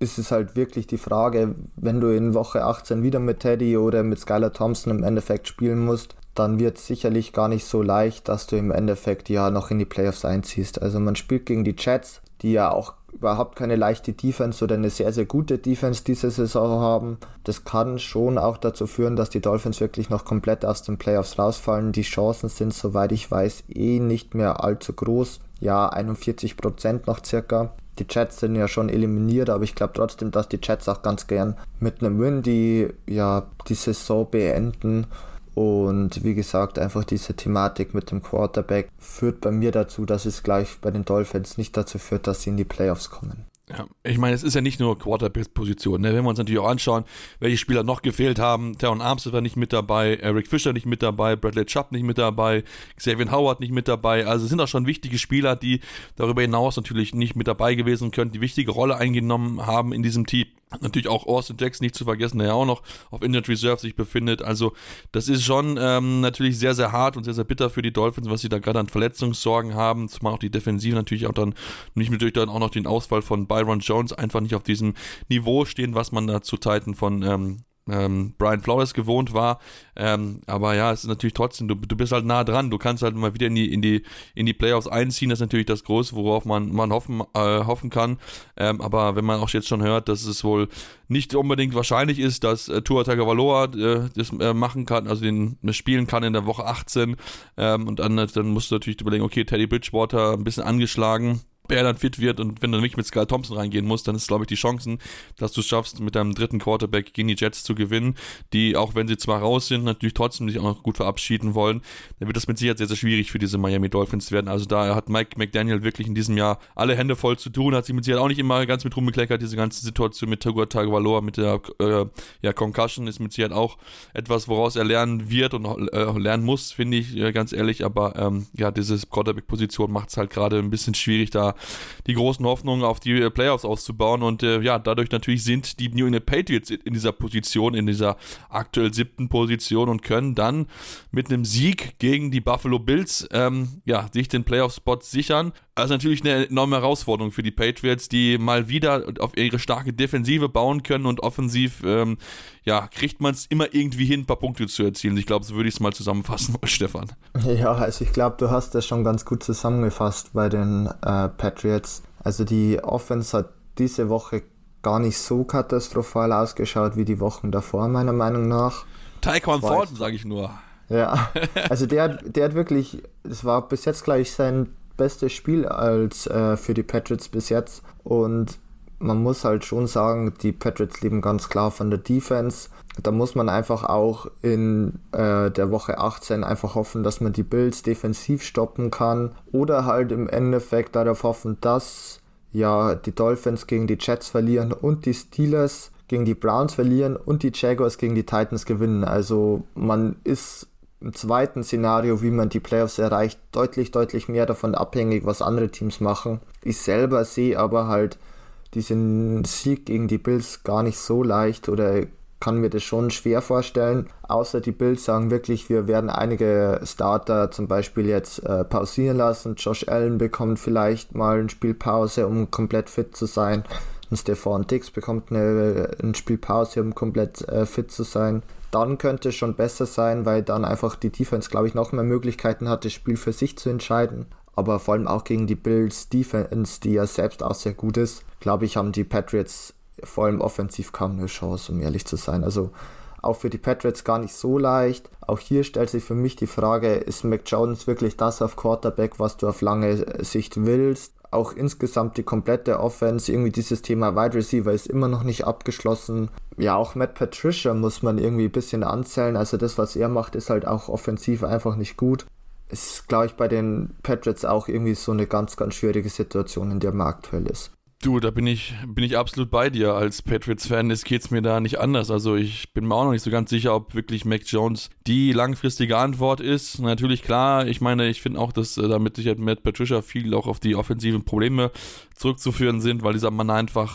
Speaker 4: ist es halt wirklich die Frage, wenn du in Woche achtzehn wieder mit Teddy oder mit Skylar Thompson im Endeffekt spielen musst, dann wird es sicherlich gar nicht so leicht, dass du im Endeffekt ja noch in die Playoffs einziehst. Also man spielt gegen die Jets, die ja auch überhaupt keine leichte Defense oder eine sehr, sehr gute Defense diese Saison haben. Das kann schon auch dazu führen, dass die Dolphins wirklich noch komplett aus den Playoffs rausfallen. Die Chancen sind, soweit ich weiß, eh nicht mehr allzu groß. Ja, einundvierzig Prozent noch circa. Die Jets sind ja schon eliminiert, aber ich glaube trotzdem, dass die Jets auch ganz gern mit einem Win die, ja, die Saison beenden. Und wie gesagt, einfach diese Thematik mit dem Quarterback führt bei mir dazu, dass es gleich bei den Dolphins nicht dazu führt, dass sie in die Playoffs kommen.
Speaker 3: Ja, ich meine, es ist ja nicht nur Quarterback-Position, ne? Wenn wir uns natürlich auch anschauen, welche Spieler noch gefehlt haben. Teron Armstead war nicht mit dabei, Eric Fisher nicht mit dabei, Bradley Chubb nicht mit dabei, Xavier Howard nicht mit dabei. Also es sind auch schon wichtige Spieler, die darüber hinaus natürlich nicht mit dabei gewesen können, die wichtige Rolle eingenommen haben in diesem Team. Natürlich auch Austin Jackson nicht zu vergessen, der ja auch noch auf Injured Reserve sich befindet. Also das ist schon ähm, natürlich sehr, sehr hart und sehr, sehr bitter für die Dolphins, was sie da gerade an Verletzungssorgen haben. Zumal auch die Defensive natürlich auch dann, nicht natürlich dann auch noch den Ausfall von Byron Jones einfach nicht auf diesem Niveau stehen, was man da zu Zeiten von ähm, ähm, Brian Flores gewohnt war. Ähm, aber ja, es ist natürlich trotzdem, du, du bist halt nah dran, du kannst halt mal wieder in die, in die, in die Playoffs einziehen, das ist natürlich das Große, worauf man, man hoffen, äh, hoffen kann. Ähm, aber wenn man auch jetzt schon hört, dass es wohl nicht unbedingt wahrscheinlich ist, dass äh, Tua Tagovailoa äh, das äh, machen kann, also den das spielen kann in der Woche achtzehn, ähm, und dann, dann musst du natürlich überlegen, okay, Teddy Bridgewater ein bisschen angeschlagen, wer dann fit wird, und wenn du nicht mit Skylar Thompson reingehen musst, dann ist, glaube ich, die Chancen, dass du es schaffst, mit deinem dritten Quarterback gegen die Jets zu gewinnen, die, auch wenn sie zwar raus sind, natürlich trotzdem sich auch noch gut verabschieden wollen, dann wird das mit Sicherheit sehr, sehr schwierig für diese Miami Dolphins werden. Also da hat Mike McDaniel wirklich in diesem Jahr alle Hände voll zu tun, hat sich mit Sicherheit auch nicht immer ganz mit rumbekleckert, diese ganze Situation mit Tua Tagovailoa, mit der äh, ja, Concussion ist mit Sicherheit auch etwas, woraus er lernen wird und äh, lernen muss, finde ich, äh, ganz ehrlich, aber ähm, ja, diese Quarterback-Position macht es halt gerade ein bisschen schwierig, da die großen Hoffnungen auf die Playoffs auszubauen, und äh, ja, dadurch natürlich sind die New England Patriots in dieser Position, in dieser aktuell siebten Position, und können dann mit einem Sieg gegen die Buffalo Bills ähm, ja, sich den Playoff-Spot sichern. Also natürlich eine enorme Herausforderung für die Patriots, die mal wieder auf ihre starke Defensive bauen können, und offensiv ähm, ja, kriegt man es immer irgendwie hin, ein paar Punkte zu erzielen. Ich glaube, so würde ich es mal zusammenfassen, Stefan.
Speaker 4: Ja, also ich glaube, du hast das schon ganz gut zusammengefasst bei den äh, Patriots. Also die Offense hat diese Woche gar nicht so katastrophal ausgeschaut wie die Wochen davor, meiner Meinung nach.
Speaker 3: Tyquan Thornton, sage ich nur.
Speaker 4: Ja, also der, der hat wirklich, es war bis jetzt gleich sein bestes Spiel als äh, für die Patriots bis jetzt, und man muss halt schon sagen, die Patriots leben ganz klar von der Defense. Da muss man einfach auch in äh, der Woche achtzehn einfach hoffen, dass man die Bills defensiv stoppen kann, oder halt im Endeffekt darauf hoffen, dass ja die Dolphins gegen die Jets verlieren und die Steelers gegen die Browns verlieren und die Jaguars gegen die Titans gewinnen. Also man ist im zweiten Szenario, wie man die Playoffs erreicht, deutlich, deutlich mehr davon abhängig, was andere Teams machen. Ich selber sehe aber halt diesen Sieg gegen die Bills gar nicht so leicht, oder kann mir das schon schwer vorstellen, außer die Bills sagen wirklich, wir werden einige Starter zum Beispiel jetzt äh, pausieren lassen. Josh Allen bekommt vielleicht mal eine Spielpause, um komplett fit zu sein. Und Stephon Diggs bekommt eine, eine Spielpause, um komplett äh, fit zu sein. Dann könnte es schon besser sein, weil dann einfach die Defense, glaube ich, noch mehr Möglichkeiten hat, das Spiel für sich zu entscheiden. Aber vor allem auch gegen die Bills Defense, die ja selbst auch sehr gut ist, glaube ich, haben die Patriots vor allem offensiv kaum eine Chance, um ehrlich zu sein. Also auch für die Patriots gar nicht so leicht. Auch hier stellt sich für mich die Frage, ist Mac Jones wirklich das auf Quarterback, was du auf lange Sicht willst? Auch insgesamt die komplette Offense, irgendwie dieses Thema Wide Receiver ist immer noch nicht abgeschlossen. Ja, auch Matt Patricia muss man irgendwie ein bisschen anzählen. Also das, was er macht, ist halt auch offensiv einfach nicht gut. Ist, glaube ich, bei den Patriots auch irgendwie so eine ganz, ganz schwierige Situation, in der man aktuell ist.
Speaker 3: Du, da bin ich, bin ich absolut bei dir. Als Patriots-Fan geht es mir da nicht anders. Also ich bin mir auch noch nicht so ganz sicher, ob wirklich Mac Jones die langfristige Antwort ist. Natürlich, klar, ich meine, ich finde auch, dass äh, damit sicher Matt Patricia viel auch auf die offensiven Probleme zurückzuführen sind, weil dieser Mann einfach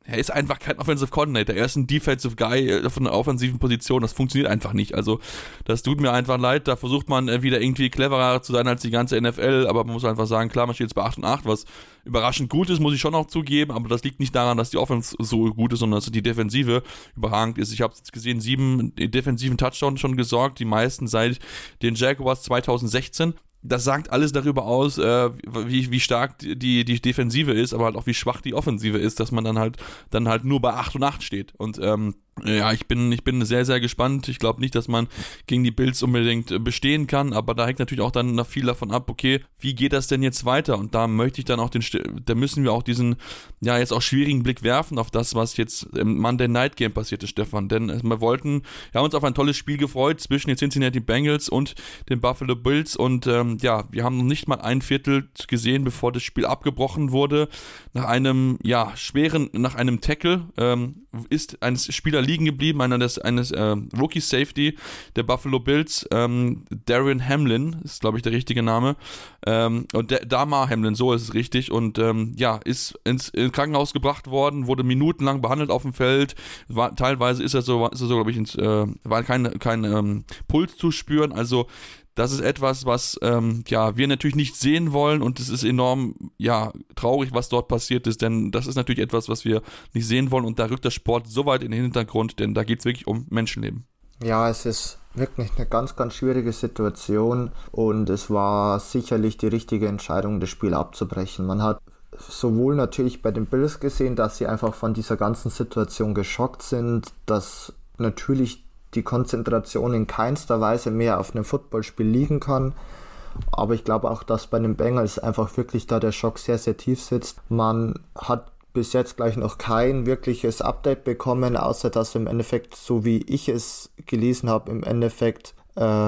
Speaker 3: er ist einfach kein Offensive Coordinator, er ist ein Defensive Guy von einer offensiven Position, das funktioniert einfach nicht, also das tut mir einfach leid, da versucht man wieder irgendwie cleverer zu sein als die ganze N F L, aber man muss einfach sagen, klar, man steht jetzt bei acht und acht, was überraschend gut ist, muss ich schon auch zugeben, aber das liegt nicht daran, dass die Offense so gut ist, sondern dass die Defensive überragend ist. Ich habe jetzt gesehen, sieben defensiven Touchdowns schon gesorgt, die meisten seit den Jaguars zweitausendsechzehn. Das sagt alles darüber aus, äh, wie, wie stark die, die Defensive ist, aber halt auch wie schwach die Offensive ist, dass man dann halt dann halt nur bei acht und acht steht. Und ähm, ja, ich bin ich bin sehr, sehr gespannt. Ich glaube nicht, dass man gegen die Bills unbedingt bestehen kann, aber da hängt natürlich auch dann noch viel davon ab, okay, wie geht das denn jetzt weiter? Und da möchte ich dann auch den, da müssen wir auch diesen, ja, jetzt auch schwierigen Blick werfen auf das, was jetzt im Monday Night Game passiert ist, Stefan. Denn wir wollten, wir haben uns auf ein tolles Spiel gefreut zwischen den Cincinnati Bengals und den Buffalo Bills und ähm, ja, wir haben noch nicht mal ein Viertel gesehen, bevor das Spiel abgebrochen wurde. Nach einem, ja, schweren, nach einem Tackle ähm, ist ein Spieler liegen geblieben, einer des, eines äh, Rookie Safety der Buffalo Bills, ähm, Darian Hamlin, ist glaube ich der richtige Name, ähm, und der, Damar Hamlin, so ist es richtig, und ähm, ja, ist ins, ins Krankenhaus gebracht worden, wurde minutenlang behandelt auf dem Feld, war, teilweise ist er so, ist er so glaube ich, ins, äh, war kein, kein ähm, Puls zu spüren, also das ist etwas, was ähm, ja wir natürlich nicht sehen wollen und es ist enorm ja traurig, was dort passiert ist, denn das ist natürlich etwas, was wir nicht sehen wollen und da rückt der Sport so weit in den Hintergrund, denn da geht es wirklich um Menschenleben.
Speaker 4: Ja, es ist wirklich eine ganz, ganz schwierige Situation und es war sicherlich die richtige Entscheidung, das Spiel abzubrechen. Man hat sowohl natürlich bei den Bills gesehen, dass sie einfach von dieser ganzen Situation geschockt sind, dass natürlich die Konzentration in keinster Weise mehr auf einem Footballspiel liegen kann. Aber ich glaube auch, dass bei den Bengals einfach wirklich da der Schock sehr, sehr tief sitzt. Man hat bis jetzt gleich noch kein wirkliches Update bekommen, außer dass im Endeffekt, so wie ich es gelesen habe, im Endeffekt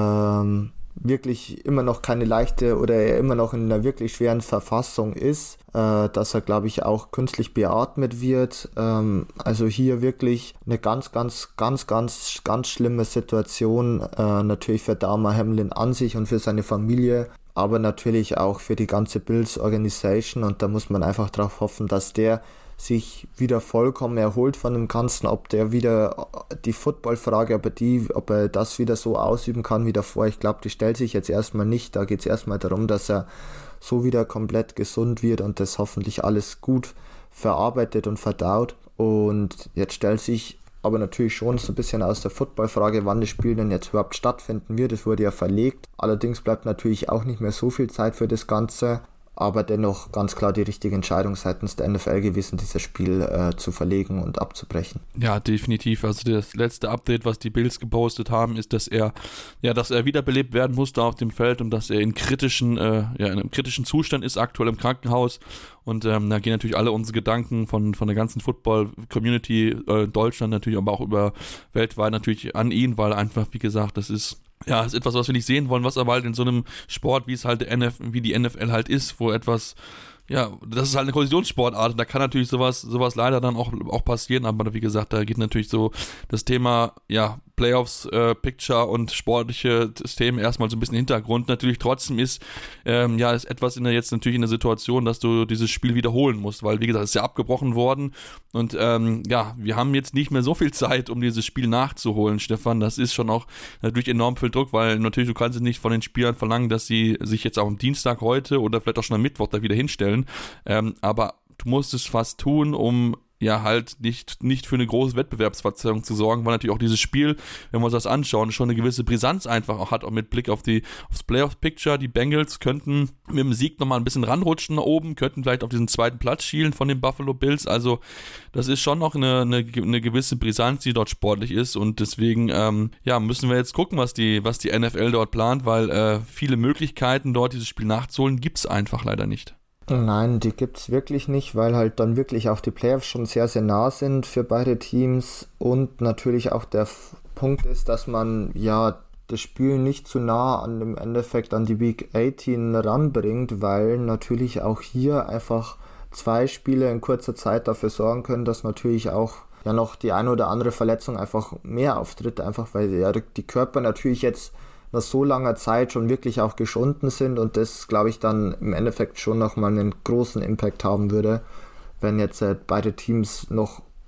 Speaker 4: ähm, wirklich immer noch keine leichte oder er immer noch in einer wirklich schweren Verfassung ist, äh, dass er, glaube ich, auch künstlich beatmet wird. Ähm, also hier wirklich eine ganz, ganz, ganz, ganz, ganz schlimme Situation, äh, natürlich für Damar Hamlin an sich und für seine Familie, aber natürlich auch für die ganze Bills Organisation und da muss man einfach darauf hoffen, dass der sich wieder vollkommen erholt von dem Ganzen, ob der wieder die Footballfrage, ob er, die, ob er das wieder so ausüben kann wie davor, ich glaube, die stellt sich jetzt erstmal nicht, da geht es erstmal darum, dass er so wieder komplett gesund wird und das hoffentlich alles gut verarbeitet und verdaut und jetzt stellt sich aber natürlich schon so ein bisschen aus der Footballfrage, wann das Spiel denn jetzt überhaupt stattfinden wird, es wurde ja verlegt, allerdings bleibt natürlich auch nicht mehr so viel Zeit für das Ganze, aber dennoch ganz klar die richtige Entscheidung seitens der N F L gewesen, dieses Spiel äh, zu verlegen und abzubrechen.
Speaker 3: Ja, definitiv. Also das letzte Update, was die Bills gepostet haben, ist, dass er, ja, dass er wiederbelebt werden musste auf dem Feld und dass er in kritischen, äh, ja, in einem kritischen Zustand ist, aktuell im Krankenhaus. Und ähm, da gehen natürlich alle unsere Gedanken von, von der ganzen Football-Community äh, in Deutschland natürlich, aber auch über weltweit natürlich an ihn, weil einfach, wie gesagt, das ist Ja, ist etwas, was wir nicht sehen wollen, was aber halt in so einem Sport, wie es halt der N F L, wie die N F L halt ist, wo etwas, ja, das ist halt eine Kollisionssportart und da kann natürlich sowas, sowas leider dann auch, auch passieren, aber wie gesagt, da geht natürlich so das Thema, ja, Playoffs, äh, Picture und sportliche Systeme erstmal so ein bisschen Hintergrund. Natürlich trotzdem ist, ähm, ja, ist etwas in der, jetzt natürlich in der Situation, dass du dieses Spiel wiederholen musst, weil, wie gesagt, es ist ja abgebrochen worden und, ähm, ja, wir haben jetzt nicht mehr so viel Zeit, um dieses Spiel nachzuholen, Stefan. Das ist schon auch natürlich enorm viel Druck, weil natürlich du kannst nicht von den Spielern verlangen, dass sie sich jetzt auch am Dienstag heute oder vielleicht auch schon am Mittwoch da wieder hinstellen, ähm, aber du musst es fast tun, um ja halt nicht, nicht für eine große Wettbewerbsverzerrung zu sorgen, weil natürlich auch dieses Spiel, wenn wir uns das anschauen, schon eine gewisse Brisanz einfach auch hat, auch mit Blick auf die aufs Playoff-Picture. Die Bengals könnten mit dem Sieg nochmal ein bisschen ranrutschen nach oben, könnten vielleicht auf diesen zweiten Platz schielen von den Buffalo Bills, also das ist schon noch eine, eine, eine gewisse Brisanz, die dort sportlich ist und deswegen ähm, ja, müssen wir jetzt gucken, was die, was die N F L dort plant, weil äh, viele Möglichkeiten dort dieses Spiel nachzuholen, gibt es einfach leider nicht.
Speaker 4: Nein, die gibt es wirklich nicht, weil halt dann wirklich auch die Playoffs schon sehr, sehr nah sind für beide Teams und natürlich auch der F- Punkt ist, dass man ja das Spiel nicht zu nah an dem Endeffekt an die Week achtzehn ranbringt, weil natürlich auch hier einfach zwei Spiele in kurzer Zeit dafür sorgen können, dass natürlich auch ja noch die eine oder andere Verletzung einfach mehr auftritt, einfach weil ja die Körper natürlich jetzt nach so langer Zeit schon wirklich auch geschunden sind und das, glaube ich, dann im Endeffekt schon nochmal einen großen Impact haben würde, wenn jetzt äh, beide Teams noch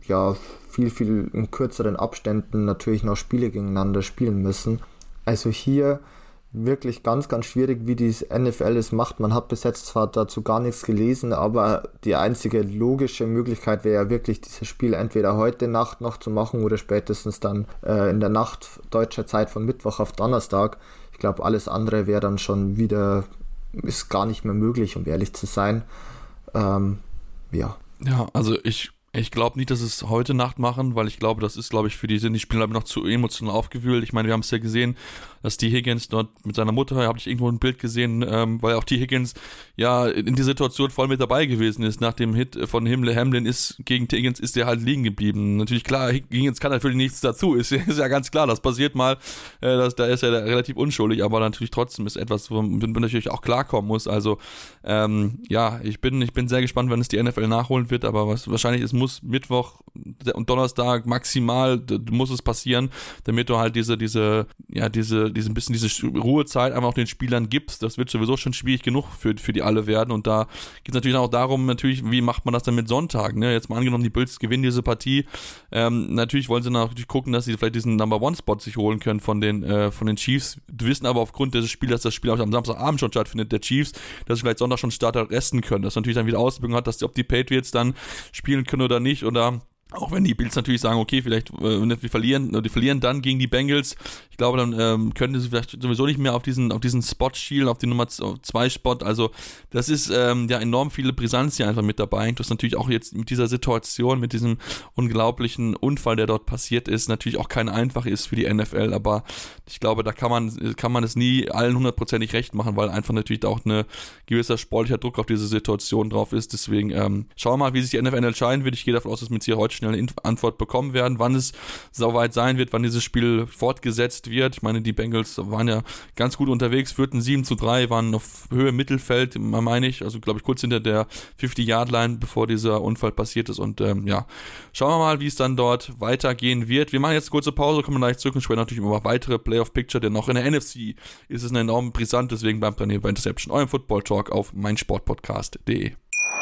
Speaker 4: ja viel, viel in kürzeren Abständen natürlich noch Spiele gegeneinander spielen müssen. Also hier wirklich ganz, ganz schwierig, wie die N F L es macht. Man hat bis jetzt zwar dazu gar nichts gelesen, aber die einzige logische Möglichkeit wäre ja wirklich, dieses Spiel entweder heute Nacht noch zu machen oder spätestens dann äh, in der Nacht deutscher Zeit von Mittwoch auf Donnerstag. Ich glaube, alles andere wäre dann schon wieder, ist gar nicht mehr möglich, um ehrlich zu sein. Ähm, ja.
Speaker 3: Ja, also ich Ich glaube nicht, dass es heute Nacht machen, weil ich glaube, das ist, glaube ich, für die sind die Spieler noch zu emotional aufgewühlt. Ich meine, wir haben es ja gesehen, dass T. Higgins dort mit seiner Mutter, habe ich irgendwo ein Bild gesehen, ähm, weil auch T. Higgins ja in die Situation voll mit dabei gewesen ist. Nach dem Hit von Hamlin, Hamlin ist gegen T. Higgins ist der halt liegen geblieben. Natürlich klar, Higgins kann natürlich nichts dazu, ist, ist ja ganz klar, das passiert mal, äh, das, da ist er relativ unschuldig, aber natürlich trotzdem ist etwas, womit man natürlich auch klarkommen muss. Also ähm, ja, ich bin, ich bin sehr gespannt, wenn es die N F L nachholen wird, aber was wahrscheinlich ist, muss Mittwoch und Donnerstag maximal muss es passieren, damit du halt diese, diese, ja, diese, diese ein bisschen diese Ruhezeit einfach auch den Spielern gibst. Das wird sowieso schon schwierig genug für, für die alle werden. Und da geht es natürlich auch darum, natürlich, wie macht man das dann mit Sonntagen? Ne? Jetzt mal angenommen, die Bills gewinnen diese Partie. Ähm, natürlich wollen sie natürlich gucken, dass sie vielleicht diesen Number One Spot sich holen können von den, äh, von den Chiefs. Du wissen aber aufgrund dieses Spiels, dass das Spiel auch am Samstagabend schon stattfindet, der Chiefs, dass sie vielleicht Sonntag schon Starter resten können. Das natürlich dann wieder Auswirkungen hat, dass die, ob die Patriots dann spielen können oder nicht, oder auch wenn die Bills natürlich sagen, okay, vielleicht äh, wir verlieren, die verlieren dann gegen die Bengals. Ich glaube, dann ähm, können sie vielleicht sowieso nicht mehr auf diesen auf diesen Spot schielen, auf den Nummer zwei Spot. Also das ist ähm, ja enorm viele Brisanz hier einfach mit dabei. Das ist natürlich auch jetzt mit dieser Situation, mit diesem unglaublichen Unfall, der dort passiert ist, natürlich auch kein einfach ist für die N F L. Aber ich glaube, da kann man kann man es nie allen hundertprozentig recht machen, weil einfach natürlich da auch ein gewisser sportlicher Druck auf diese Situation drauf ist. Deswegen ähm, schauen wir mal, wie sich die N F L entscheiden wird. Ich gehe davon aus, dass wir jetzt hier heute schnell eine Antwort bekommen werden, wann es soweit sein wird, wann dieses Spiel fortgesetzt wird. Ich meine, die Bengals waren ja ganz gut unterwegs, führten sieben zu drei, waren auf Höhe Mittelfeld, meine ich, also glaube ich kurz hinter der fünfzig-Yard-Line, bevor dieser Unfall passiert ist. Und ähm, ja, schauen wir mal, wie es dann dort weitergehen wird. Wir machen jetzt eine kurze Pause, kommen gleich zurück und sprechen natürlich über weitere Playoff-Picture, denn auch in der N F C ist es enorm brisant, deswegen bleibt dann hier bei Interception, eurem Football-Talk auf meinsportpodcast punkt de.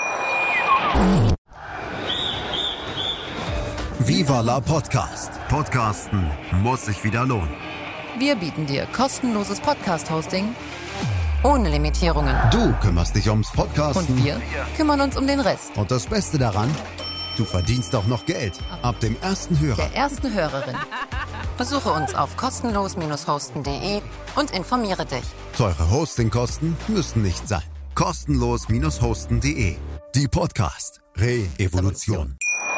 Speaker 1: Viva la Podcast. Podcasten muss sich wieder lohnen.
Speaker 2: Wir bieten dir kostenloses Podcast-Hosting ohne Limitierungen.
Speaker 1: Du kümmerst dich ums Podcasten.
Speaker 2: Und wir kümmern uns um den Rest.
Speaker 1: Und das Beste daran, du verdienst auch noch Geld. Ab dem ersten Hörer.
Speaker 2: Der ersten Hörerin. Besuche uns auf kostenlos hosten punkt de und informiere dich.
Speaker 1: Teure Hostingkosten müssen nicht sein. kostenlos hosten punkt de. Die Podcast Re-Evolution.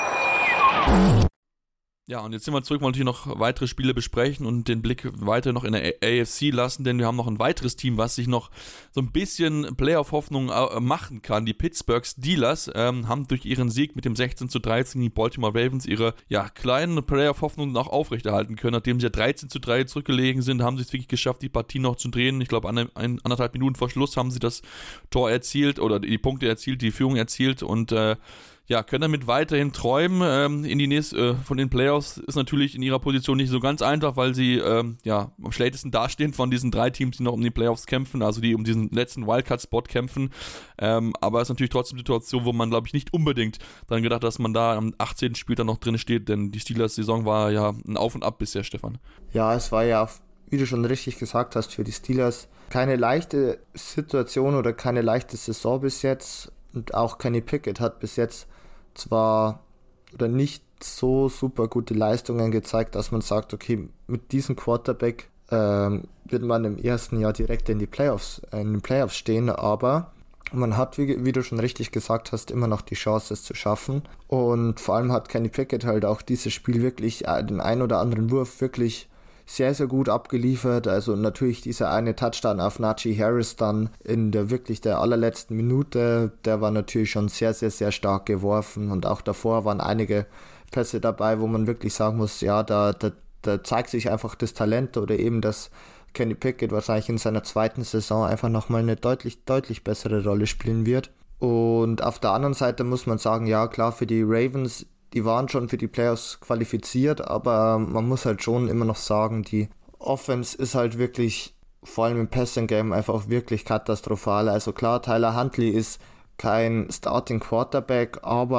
Speaker 3: Ja, und jetzt sind wir zurück, wollen natürlich noch weitere Spiele besprechen und den Blick weiter noch in der A F C lassen, denn wir haben noch ein weiteres Team, was sich noch so ein bisschen Playoff-Hoffnung machen kann. Die Pittsburgh Steelers ähm, haben durch ihren Sieg mit dem sechzehn zu dreizehn die Baltimore Ravens ihre ja, kleinen Playoff-Hoffnungen auch aufrechterhalten können. Nachdem sie ja dreizehn zu drei zurückgelegen sind, haben sie es wirklich geschafft, die Partie noch zu drehen. Ich glaube, an ein, anderthalb Minuten vor Schluss haben sie das Tor erzielt oder die Punkte erzielt, die Führung erzielt und äh, ja, können damit weiterhin träumen. Ähm, in die nächsten, äh, von den Playoffs ist natürlich in ihrer Position nicht so ganz einfach, weil sie ähm, ja am schlechtesten dastehen von diesen drei Teams, die noch um die Playoffs kämpfen, also die um diesen letzten Wildcard-Spot kämpfen. Ähm, aber es ist natürlich trotzdem eine Situation, wo man, glaube ich, nicht unbedingt daran gedacht hat, dass man da am achtzehnten Spieltag noch drin steht, denn die Steelers-Saison war ja ein Auf und Ab bisher, Stefan.
Speaker 4: Ja, es war ja, wie du schon richtig gesagt hast, für die Steelers keine leichte Situation oder keine leichte Saison bis jetzt. Und auch Kenny Pickett hat bis jetzt zwar oder nicht so super gute Leistungen gezeigt, dass man sagt, okay, mit diesem Quarterback ähm, wird man im ersten Jahr direkt in die Playoffs, in den Playoffs stehen, aber man hat, wie, wie du schon richtig gesagt hast, immer noch die Chance, es zu schaffen. Und vor allem hat Kenny Pickett halt auch dieses Spiel wirklich, äh, den ein oder anderen Wurf wirklich sehr, sehr gut abgeliefert. Also natürlich dieser eine Touchdown auf Najee Harris dann in der wirklich der allerletzten Minute, der war natürlich schon sehr, sehr, sehr stark geworfen. Und auch davor waren einige Pässe dabei, wo man wirklich sagen muss, ja, da, da, da zeigt sich einfach das Talent oder eben, dass Kenny Pickett wahrscheinlich in seiner zweiten Saison einfach nochmal eine deutlich, deutlich bessere Rolle spielen wird. Und auf der anderen Seite muss man sagen, ja klar, für die Ravens, die waren schon für die Playoffs qualifiziert, aber man muss halt schon immer noch sagen, die Offense ist halt wirklich, vor allem im Passing Game, einfach wirklich katastrophal. Also klar, Tyler Huntley ist kein Starting Quarterback, aber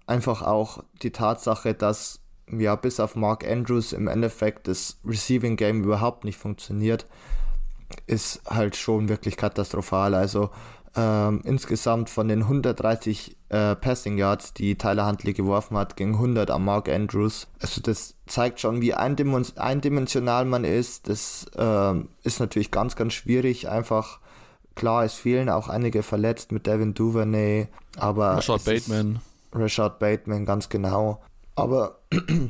Speaker 4: einfach auch die Tatsache, dass ja bis auf Mark Andrews im Endeffekt das Receiving Game überhaupt nicht funktioniert, ist halt schon wirklich katastrophal. Also ähm, insgesamt von den hundertdreißig äh, Passing Yards, die Tyler Huntley geworfen hat, gegen hundert an Mark Andrews. Also das zeigt schon, wie eindim- eindimensional man ist. Das ähm, ist natürlich ganz, ganz schwierig. Einfach, klar, es fehlen auch einige verletzt mit Devin Duvernay, aber
Speaker 3: Rashad Bateman.
Speaker 4: Rashad Bateman, ganz genau. Aber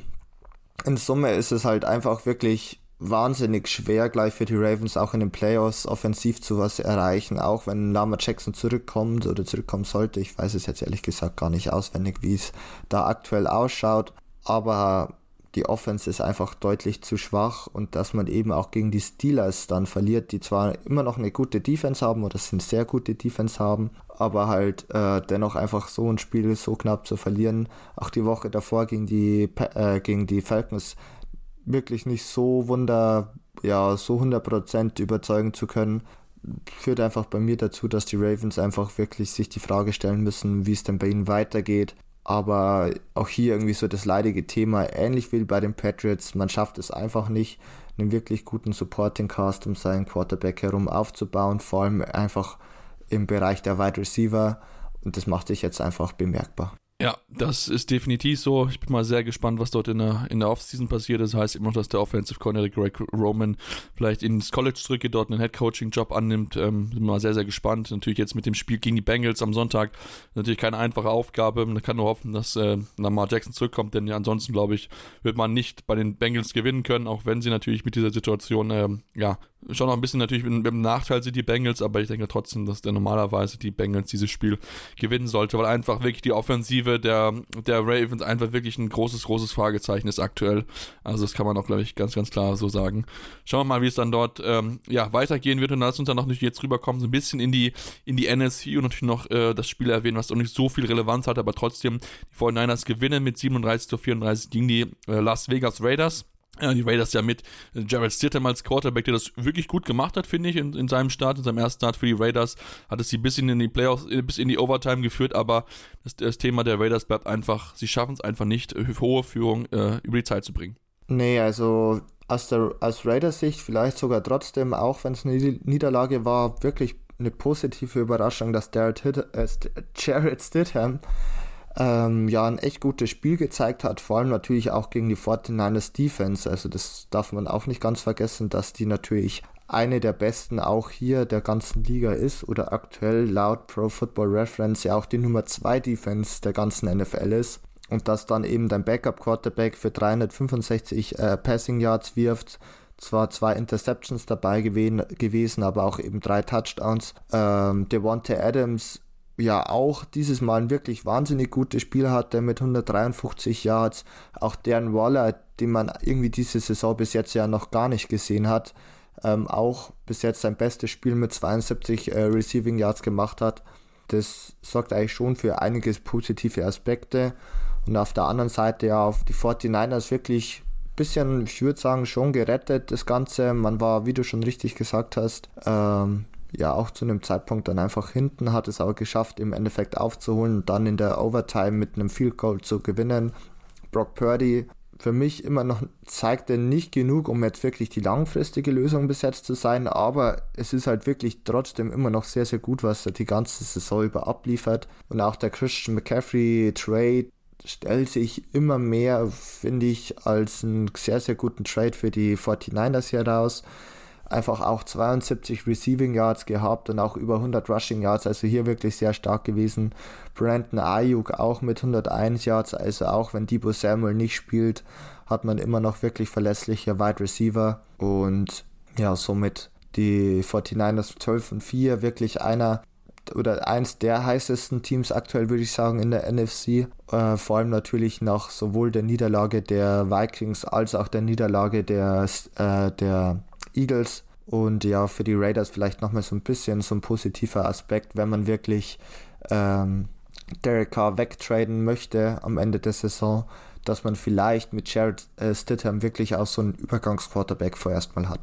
Speaker 4: in Summe ist es halt einfach wirklich wahnsinnig schwer, gleich für die Ravens auch in den Playoffs offensiv zu was erreichen, auch wenn Lamar Jackson zurückkommt oder zurückkommen sollte. Ich weiß es jetzt ehrlich gesagt gar nicht auswendig, wie es da aktuell ausschaut, aber die Offense ist einfach deutlich zu schwach und dass man eben auch gegen die Steelers dann verliert, die zwar immer noch eine gute Defense haben oder eine sehr gute Defense haben, aber halt äh, dennoch einfach so ein Spiel so knapp zu verlieren. Auch die Woche davor gegen die, äh, gegen die Falcons wirklich nicht so wunder, ja, so hundert Prozent überzeugen zu können, führt einfach bei mir dazu, dass die Ravens einfach wirklich sich die Frage stellen müssen, wie es denn bei ihnen weitergeht. Aber auch hier irgendwie so das leidige Thema, ähnlich wie bei den Patriots, man schafft es einfach nicht, einen wirklich guten Supporting Cast um seinen Quarterback herum aufzubauen, vor allem einfach im Bereich der Wide Receiver, und das macht sich jetzt einfach bemerkbar.
Speaker 3: Ja, das ist definitiv so. Ich bin mal sehr gespannt, was dort in der, in der Offseason passiert. Das heißt immer noch, dass der Offensive Coordinator Greg Roman vielleicht ins College zurückgeht, dort einen Head-Coaching-Job annimmt. Ähm, bin mal sehr, sehr gespannt. Natürlich jetzt mit dem Spiel gegen die Bengals am Sonntag natürlich keine einfache Aufgabe. Man kann nur hoffen, dass äh, Lamar Jackson zurückkommt, denn ja, ansonsten, glaube ich, wird man nicht bei den Bengals gewinnen können, auch wenn sie natürlich mit dieser Situation, ähm, ja, schon noch ein bisschen natürlich mit, mit dem Nachteil sind die Bengals, aber ich denke trotzdem, dass der normalerweise die Bengals dieses Spiel gewinnen sollte, weil einfach wirklich die Offensive der, der Ravens einfach wirklich ein großes, großes Fragezeichen ist aktuell. Also das kann man auch, glaube ich, ganz, ganz klar so sagen. Schauen wir mal, wie es dann dort ähm, ja, weitergehen wird, und lass uns dann noch nicht jetzt rüberkommen, so ein bisschen in die, in die N F C und natürlich noch äh, das Spiel erwähnen, was auch nicht so viel Relevanz hat, aber trotzdem die forty-niners gewinnen mit siebenunddreißig zu vierunddreißig gegen die äh, Las Vegas Raiders. Ja, die Raiders ja mit Jarrett Stidham als Quarterback, der das wirklich gut gemacht hat, finde ich, in, in seinem Start, in seinem ersten Start für die Raiders, hat es sie bis in die Playoffs, bis in die Overtime geführt, aber das, das Thema der Raiders bleibt einfach, sie schaffen es einfach nicht, hohe Führung äh, über die Zeit zu bringen. Nee,
Speaker 4: also aus, der, aus Raiders Sicht vielleicht sogar trotzdem, auch wenn es eine Niederlage war, wirklich eine positive Überraschung, dass Jarrett, äh, Jarrett Stidham Ähm, ja, ein echt gutes Spiel gezeigt hat, vor allem natürlich auch gegen die forty-niners Defense. Also das darf man auch nicht ganz vergessen, dass die natürlich eine der besten auch hier der ganzen Liga ist oder aktuell laut Pro Football Reference ja auch die Nummer zwei Defense der ganzen N F L ist. Und dass dann eben dein Backup-Quarterback für dreihundertfünfundsechzig äh, Passing Yards wirft, zwar zwei Interceptions dabei gewesen, gewesen aber auch eben drei Touchdowns. Ähm, Devontae Adams ja auch dieses Mal ein wirklich wahnsinnig gutes Spiel hatte mit hundertdreiundfünfzig Yards. Auch Darren Waller, den man irgendwie diese Saison bis jetzt ja noch gar nicht gesehen hat, ähm, auch bis jetzt sein bestes Spiel mit zweiundsiebzig äh, Receiving Yards gemacht hat. Das sorgt eigentlich schon für einige positive Aspekte. Und auf der anderen Seite ja auf die forty-niners wirklich ein bisschen, ich würde sagen, schon gerettet, das Ganze. Man war, wie du schon richtig gesagt hast, ähm, ja auch zu einem Zeitpunkt dann einfach hinten, hat es aber geschafft, im Endeffekt aufzuholen und dann in der Overtime mit einem Field Goal zu gewinnen. Brock Purdy für mich immer noch zeigt er nicht genug, um jetzt wirklich die langfristige Lösung bis jetzt zu sein, aber es ist halt wirklich trotzdem immer noch sehr, sehr gut, was er die ganze Saison über abliefert. Und auch der Christian McCaffrey Trade stellt sich immer mehr, finde ich, als einen sehr, sehr guten Trade für die forty-niners heraus. Einfach auch zweiundsiebzig Receiving Yards gehabt und auch über hundert Rushing Yards, also hier wirklich sehr stark gewesen. Brandon Ayuk auch mit hunderteins Yards, also auch wenn Deebo Samuel nicht spielt, hat man immer noch wirklich verlässliche Wide Receiver. Und ja, somit die forty-niners zwölf und vier, wirklich einer oder eins der heißesten Teams aktuell, würde ich sagen, in der N F C. Äh, vor allem natürlich nach sowohl der Niederlage der Vikings als auch der Niederlage der, äh, der Eagles. Und ja, für die Raiders vielleicht nochmal so ein bisschen so ein positiver Aspekt, wenn man wirklich ähm, Derek Carr wegtraden möchte am Ende der Saison, dass man vielleicht mit Jarrett äh, Stidham wirklich auch so einen Übergangsquarterback vorerst mal hat.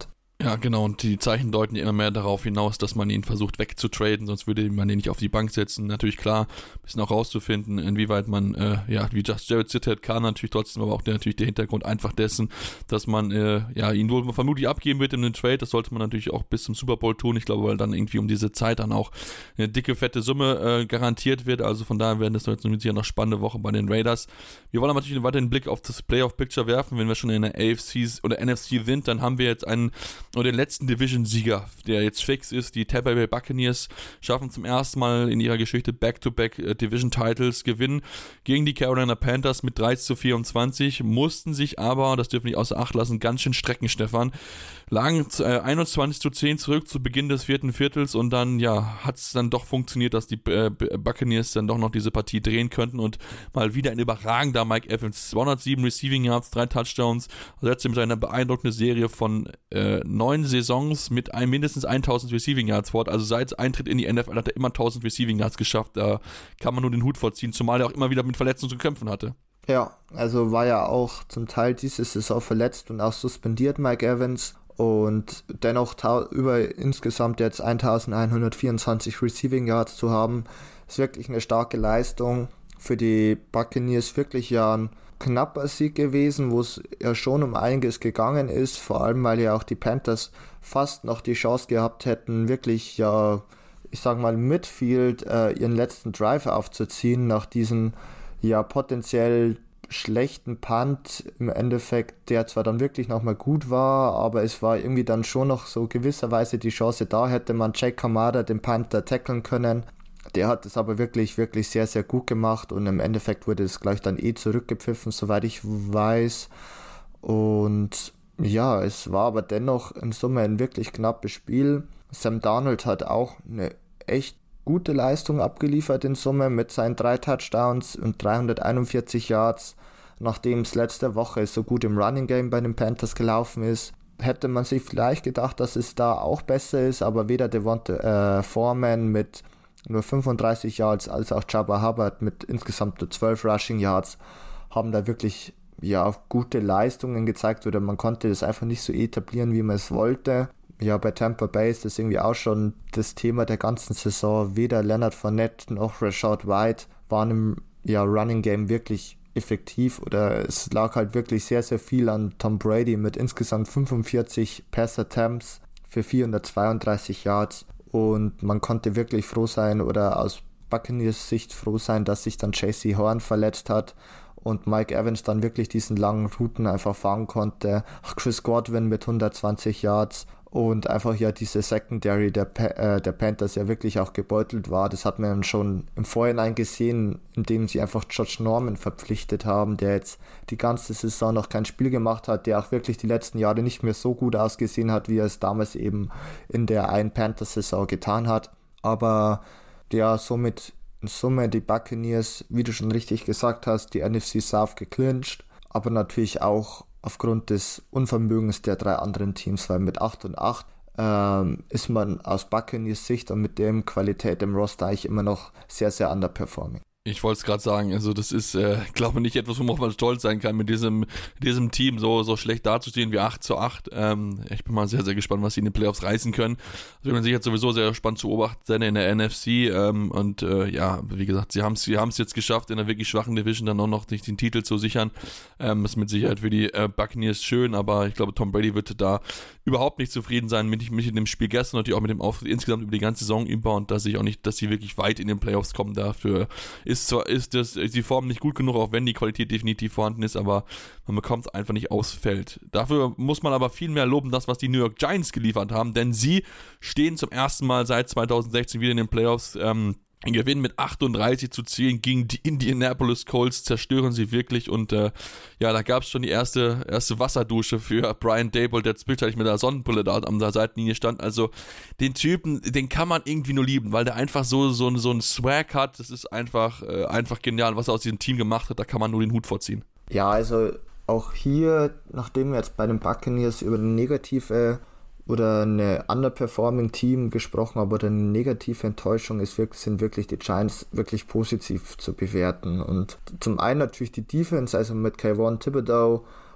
Speaker 3: Ja, genau, und die Zeichen deuten ja immer mehr darauf hinaus, dass man ihn versucht wegzutraden, sonst würde man ihn nicht auf die Bank setzen. Natürlich klar, ein bisschen auch rauszufinden, inwieweit man, äh, ja, wie Just Jared Sittet kann, natürlich trotzdem, aber auch der, natürlich der Hintergrund einfach dessen, dass man, äh, ja, ihn wohl vermutlich abgeben wird in den Trade. Das sollte man natürlich auch bis zum Super Bowl tun. Ich glaube, weil dann irgendwie um diese Zeit dann auch eine dicke, fette Summe äh, garantiert wird. Also von daher werden das jetzt sicher noch spannende Wochen bei den Raiders. Wir wollen aber natürlich weiter den Blick auf das Playoff-Picture werfen. Wenn wir schon in der A F C oder N F C sind, dann haben wir jetzt einen oder den letzten Division-Sieger, der jetzt fix ist. Die Tampa Bay Buccaneers schaffen zum ersten Mal in ihrer Geschichte Back-to-Back äh, Division-Titles, gewinnen gegen die Carolina Panthers mit dreißig zu vierundzwanzig, mussten sich aber, das dürfen wir nicht außer Acht lassen, ganz schön strecken, Stefan, lagen äh, einundzwanzig zu zehn zurück zu Beginn des vierten Viertels und dann, ja, hat es dann doch funktioniert, dass die äh, Buccaneers dann doch noch diese Partie drehen könnten und mal wieder ein überragender Mike Evans, zweihundertsieben Receiving Yards, drei Touchdowns, also jetzt mit einer beeindruckenden Serie von äh, neun Saisons mit ein, mindestens tausend Receiving Yards fort, also seit Eintritt in die N F L hat er immer tausend Receiving Yards geschafft, da kann man nur den Hut vorziehen, zumal er auch immer wieder mit Verletzungen zu kämpfen hatte.
Speaker 4: Ja, also war ja auch zum Teil diese Saison verletzt und auch suspendiert, Mike Evans, und dennoch ta- über insgesamt jetzt eintausendeinhundertvierundzwanzig Receiving Yards zu haben, ist wirklich eine starke Leistung. Für die Buccaneers wirklich ja ein knapper Sieg gewesen, wo es ja schon um einiges gegangen ist, vor allem weil ja auch die Panthers fast noch die Chance gehabt hätten, wirklich ja, ich sag mal, Midfield äh, ihren letzten Drive aufzuziehen nach diesem ja potenziell schlechten Punt im Endeffekt, der zwar dann wirklich nochmal gut war, aber es war irgendwie dann schon noch so gewisserweise die Chance da, hätte man Jake Kamada, den Panther, tackeln können. Der hat es aber wirklich, wirklich sehr, sehr gut gemacht und im Endeffekt wurde es gleich dann eh zurückgepfiffen, soweit ich weiß. Und ja, es war aber dennoch in Summe ein wirklich knappes Spiel. Sam Darnold hat auch eine echt gute Leistung abgeliefert in Summe mit seinen drei Touchdowns und dreihunderteinundvierzig Yards, nachdem es letzte Woche so gut im Running Game bei den Panthers gelaufen ist. Hätte man sich vielleicht gedacht, dass es da auch besser ist, aber weder Devonta äh, Foreman mit nur fünfunddreißig Yards als auch Jabba Hubbard mit insgesamt nur zwölf Rushing Yards haben da wirklich ja gute Leistungen gezeigt oder man konnte das einfach nicht so etablieren, wie man es wollte. Ja, bei Tampa Bay ist das irgendwie auch schon das Thema der ganzen Saison. Weder Leonard Fournette noch Rashad White waren im ja, Running Game wirklich effektiv oder es lag halt wirklich sehr, sehr viel an Tom Brady mit insgesamt fünfundvierzig Pass-Attempts für vierhundertzweiunddreißig Yards und man konnte wirklich froh sein oder aus Buccaneers Sicht froh sein, dass sich dann J C Horn verletzt hat und Mike Evans dann wirklich diesen langen Routen einfach fahren konnte. Chris Godwin mit hundertzwanzig Yards und einfach ja diese Secondary der, pa- äh, der Panthers ja wirklich auch gebeutelt war. Das hat man schon im Vorhinein gesehen, indem sie einfach Josh Norman verpflichtet haben, der jetzt die ganze Saison noch kein Spiel gemacht hat, der auch wirklich die letzten Jahre nicht mehr so gut ausgesehen hat, wie er es damals eben in der einen Panthers-Saison getan hat. Aber ja, somit in Summe die Buccaneers, wie du schon richtig gesagt hast, die N F C South geclincht, aber natürlich auch aufgrund des Unvermögens der drei anderen Teams, weil mit acht und acht ähm, ist man aus Buccaneers Sicht und mit der Qualität im Roster eigentlich immer noch sehr, sehr underperforming.
Speaker 3: Ich wollte es gerade sagen, also das ist, äh, glaube ich, nicht etwas, worauf man stolz sein kann, mit diesem, diesem Team so, so schlecht dazustehen wie acht zu acht. Ähm, ich bin mal sehr, sehr gespannt, was sie in den Playoffs reißen können. Das wird man sich jetzt sowieso sehr spannend zu beobachten sein in der N F C. Ähm, und äh, ja, wie gesagt, sie haben es sie haben's jetzt geschafft, in einer wirklich schwachen Division dann auch noch nicht den Titel zu sichern. Ähm, ist mit Sicherheit für die äh, Buccaneers schön, aber ich glaube, Tom Brady wird da überhaupt nicht zufrieden sein mit, mit dem Spiel gestern, natürlich auch mit dem Auftritt insgesamt über die ganze Saison über und dass ich auch nicht, dass sie wirklich weit in den Playoffs kommen. Dafür ist zwar ist das, ist die Form nicht gut genug, auch wenn die Qualität definitiv vorhanden ist, aber man bekommt es einfach nicht aufs Feld. Dafür muss man aber viel mehr loben, das, was die New York Giants geliefert haben, denn sie stehen zum ersten Mal seit zweitausendsechzehn wieder in den Playoffs. Ähm, Gewinn mit achtunddreißig zu zehn gegen die Indianapolis Colts, zerstören sie wirklich und äh, ja, da gab es schon die erste erste Wasserdusche für Brian Daboll, der zwischenzeitlich mit der Sonnenbrille da an der Seitenlinie stand. Also den Typen, den kann man irgendwie nur lieben, weil der einfach so so, so einen Swag hat. Das ist einfach äh, einfach genial, was er aus diesem Team gemacht hat. Da kann man nur den Hut vorziehen.
Speaker 4: Ja, also auch hier, nachdem wir jetzt bei den Buccaneers über eine negative oder eine underperforming Team gesprochen haben oder eine negative Enttäuschung, ist wirklich, sind wirklich die Giants wirklich positiv zu bewerten. Und zum einen natürlich die Defense, also mit Kayvon Thibodeau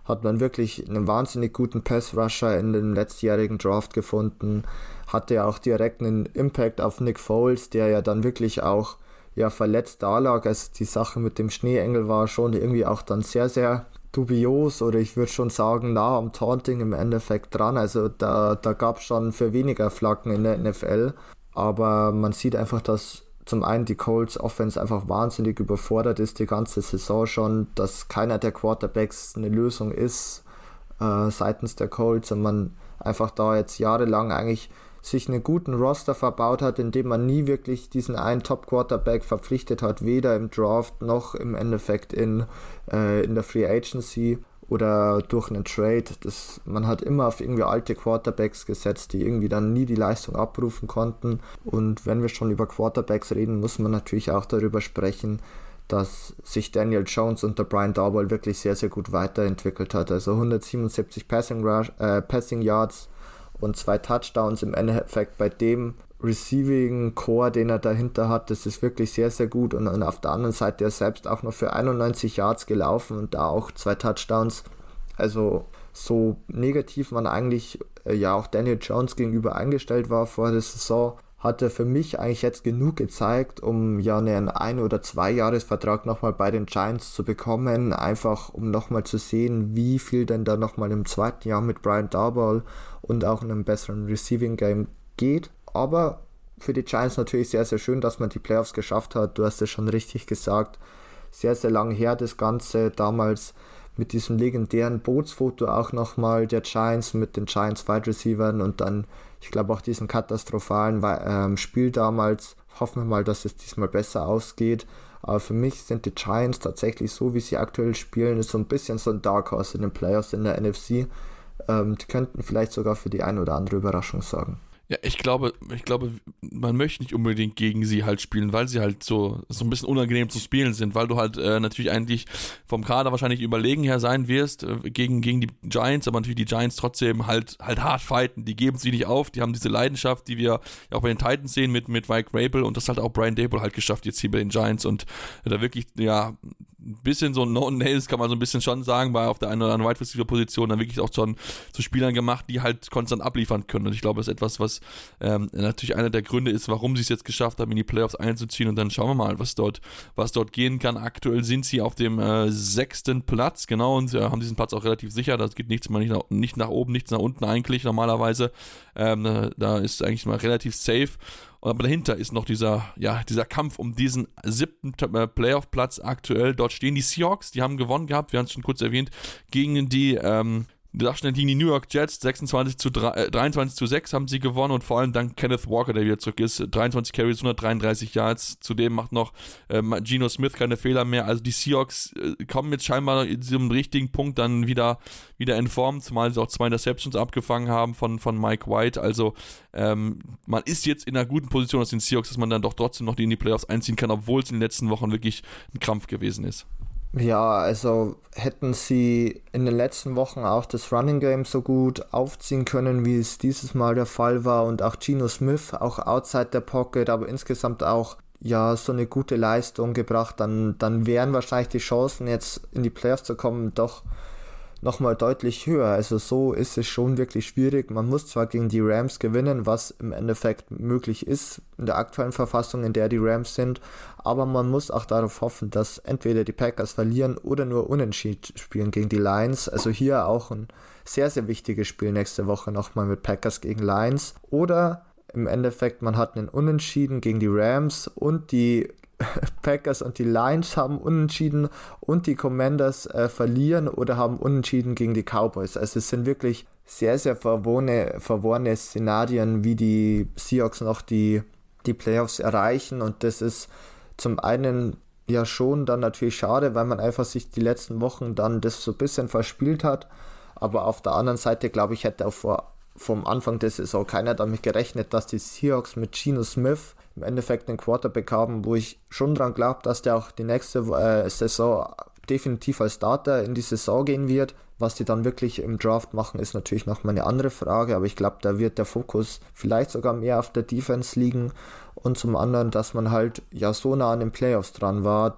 Speaker 4: hat man wirklich einen wahnsinnig guten Pass-Rusher in dem letztjährigen Draft gefunden, hatte ja auch direkt einen Impact auf Nick Foles, der ja dann wirklich auch ja, verletzt da lag. Also die Sache mit dem Schneeengel war schon irgendwie auch dann sehr, sehr dubios oder ich würde schon sagen nah am Taunting im Endeffekt dran. Also da, da gab es schon für weniger Flaggen in der N F L, aber man sieht einfach, dass zum einen die Colts Offense einfach wahnsinnig überfordert ist die ganze Saison schon, dass keiner der Quarterbacks eine Lösung ist äh, seitens der Colts und man einfach da jetzt jahrelang eigentlich sich einen guten Roster verbaut hat, indem man nie wirklich diesen einen Top-Quarterback verpflichtet hat, weder im Draft noch im Endeffekt in, äh, in der Free Agency oder durch einen Trade. Das, man hat immer auf irgendwie alte Quarterbacks gesetzt, die irgendwie dann nie die Leistung abrufen konnten. Und wenn wir schon über Quarterbacks reden, muss man natürlich auch darüber sprechen, dass sich Daniel Jones unter Brian Daboll wirklich sehr, sehr gut weiterentwickelt hat. Also hundertsiebenundsiebzig Passing, Rush, äh, Passing Yards und zwei Touchdowns im Endeffekt bei dem Receiving Core, den er dahinter hat, das ist wirklich sehr, sehr gut. Und, und auf der anderen Seite er selbst auch noch für einundneunzig Yards gelaufen und da auch zwei Touchdowns. Also so negativ man eigentlich äh, ja auch Daniel Jones gegenüber eingestellt war vor der Saison, hat er für mich eigentlich jetzt genug gezeigt, um ja einen Ein- oder Zwei-Jahres-Vertrag nochmal bei den Giants zu bekommen, einfach um nochmal zu sehen, wie viel denn da nochmal im zweiten Jahr mit Brian Daboll und auch in einem besseren Receiving-Game geht. Aber für die Giants natürlich sehr, sehr schön, dass man die Playoffs geschafft hat. Du hast es schon richtig gesagt. Sehr, sehr lange her das Ganze. Damals mit diesem legendären Bootsfoto auch nochmal der Giants mit den Giants Wide Receivern und dann, ich glaube, auch diesen katastrophalen ähm, Spiel damals. Hoffen wir mal, dass es diesmal besser ausgeht. Aber für mich sind die Giants tatsächlich so, wie sie aktuell spielen, ist so ein bisschen so ein Dark Horse in den Playoffs in der N F C. Ähm, die könnten vielleicht sogar für die eine oder andere Überraschung sorgen.
Speaker 3: Ja, ich glaube, ich glaube, man möchte nicht unbedingt gegen sie halt spielen, weil sie halt so so ein bisschen unangenehm zu spielen sind, weil du halt äh, natürlich eigentlich vom Kader wahrscheinlich überlegen her sein wirst äh, gegen gegen die Giants, aber natürlich die Giants trotzdem halt halt hart fighten, die geben sich nicht auf, die haben diese Leidenschaft, die wir ja auch bei den Titans sehen mit mit Mike Vrabel und das hat auch Brian Daboll halt geschafft jetzt hier bei den Giants und äh, da wirklich, ja, ein bisschen so No-Nails kann man so ein bisschen schon sagen, war auf der einen oder anderen Wide Receiver Position dann wirklich auch schon zu Spielern gemacht, die halt konstant abliefern können und ich glaube, das ist etwas, was ähm, natürlich einer der Gründe ist, warum sie es jetzt geschafft haben, in die Playoffs einzuziehen und dann schauen wir mal, was dort was dort gehen kann. Aktuell sind sie auf dem äh, sechsten Platz, genau, und äh, haben diesen Platz auch relativ sicher, da geht nichts mal nicht nach, nicht nach oben, nichts nach unten eigentlich normalerweise, ähm, da, da ist eigentlich mal relativ safe. Aber dahinter ist noch dieser, ja, dieser Kampf um diesen siebten Playoff-Platz aktuell. Dort stehen die Seahawks, die haben gewonnen gehabt, wir haben es schon kurz erwähnt, gegen die, ähm, gegen die New York Jets, sechsundzwanzig zu drei, äh, dreiundzwanzig zu sechs haben sie gewonnen und vor allem dank Kenneth Walker, der wieder zurück ist, dreiundzwanzig Carries, hundertdreiunddreißig Yards, zudem macht noch ähm, Geno Smith keine Fehler mehr, also die Seahawks äh, kommen jetzt scheinbar in diesem richtigen Punkt dann wieder, wieder in Form, zumal sie auch zwei Interceptions abgefangen haben von, von Mike White, also ähm, man ist jetzt in einer guten Position aus den Seahawks, dass man dann doch trotzdem noch in die Playoffs einziehen kann, obwohl es in den letzten Wochen wirklich ein Krampf gewesen ist.
Speaker 4: Ja, also hätten sie in den letzten Wochen auch das Running Game so gut aufziehen können, wie es dieses Mal der Fall war und auch Geno Smith, auch outside der Pocket, aber insgesamt auch ja so eine gute Leistung gebracht, dann, dann wären wahrscheinlich die Chancen jetzt in die Playoffs zu kommen doch nochmal deutlich höher. Also so ist es schon wirklich schwierig. Man muss zwar gegen die Rams gewinnen, was im Endeffekt möglich ist in der aktuellen Verfassung, in der die Rams sind, aber man muss auch darauf hoffen, dass entweder die Packers verlieren oder nur unentschieden spielen gegen die Lions. Also hier auch ein sehr, sehr wichtiges Spiel nächste Woche nochmal mit Packers gegen Lions. Oder im Endeffekt, man hat einen Unentschieden gegen die Rams und die Packers und die Lions haben unentschieden und die Commanders äh, verlieren oder haben unentschieden gegen die Cowboys. Also es sind wirklich sehr, sehr verworrene, verworrene Szenarien, wie die Seahawks noch die, die Playoffs erreichen und das ist zum einen ja schon dann natürlich schade, weil man einfach sich die letzten Wochen dann das so ein bisschen verspielt hat, aber auf der anderen Seite glaube ich, hätte auch vor, vom Anfang der Saison keiner damit gerechnet, dass die Seahawks mit Geno Smith im Endeffekt einen Quarterback haben, wo ich schon dran glaube, dass der auch die nächste äh, Saison definitiv als Starter in die Saison gehen wird. Was die dann wirklich im Draft machen, ist natürlich nochmal eine andere Frage, aber ich glaube, da wird der Fokus vielleicht sogar mehr auf der Defense liegen und zum anderen, dass man halt ja so nah an den Playoffs dran war, das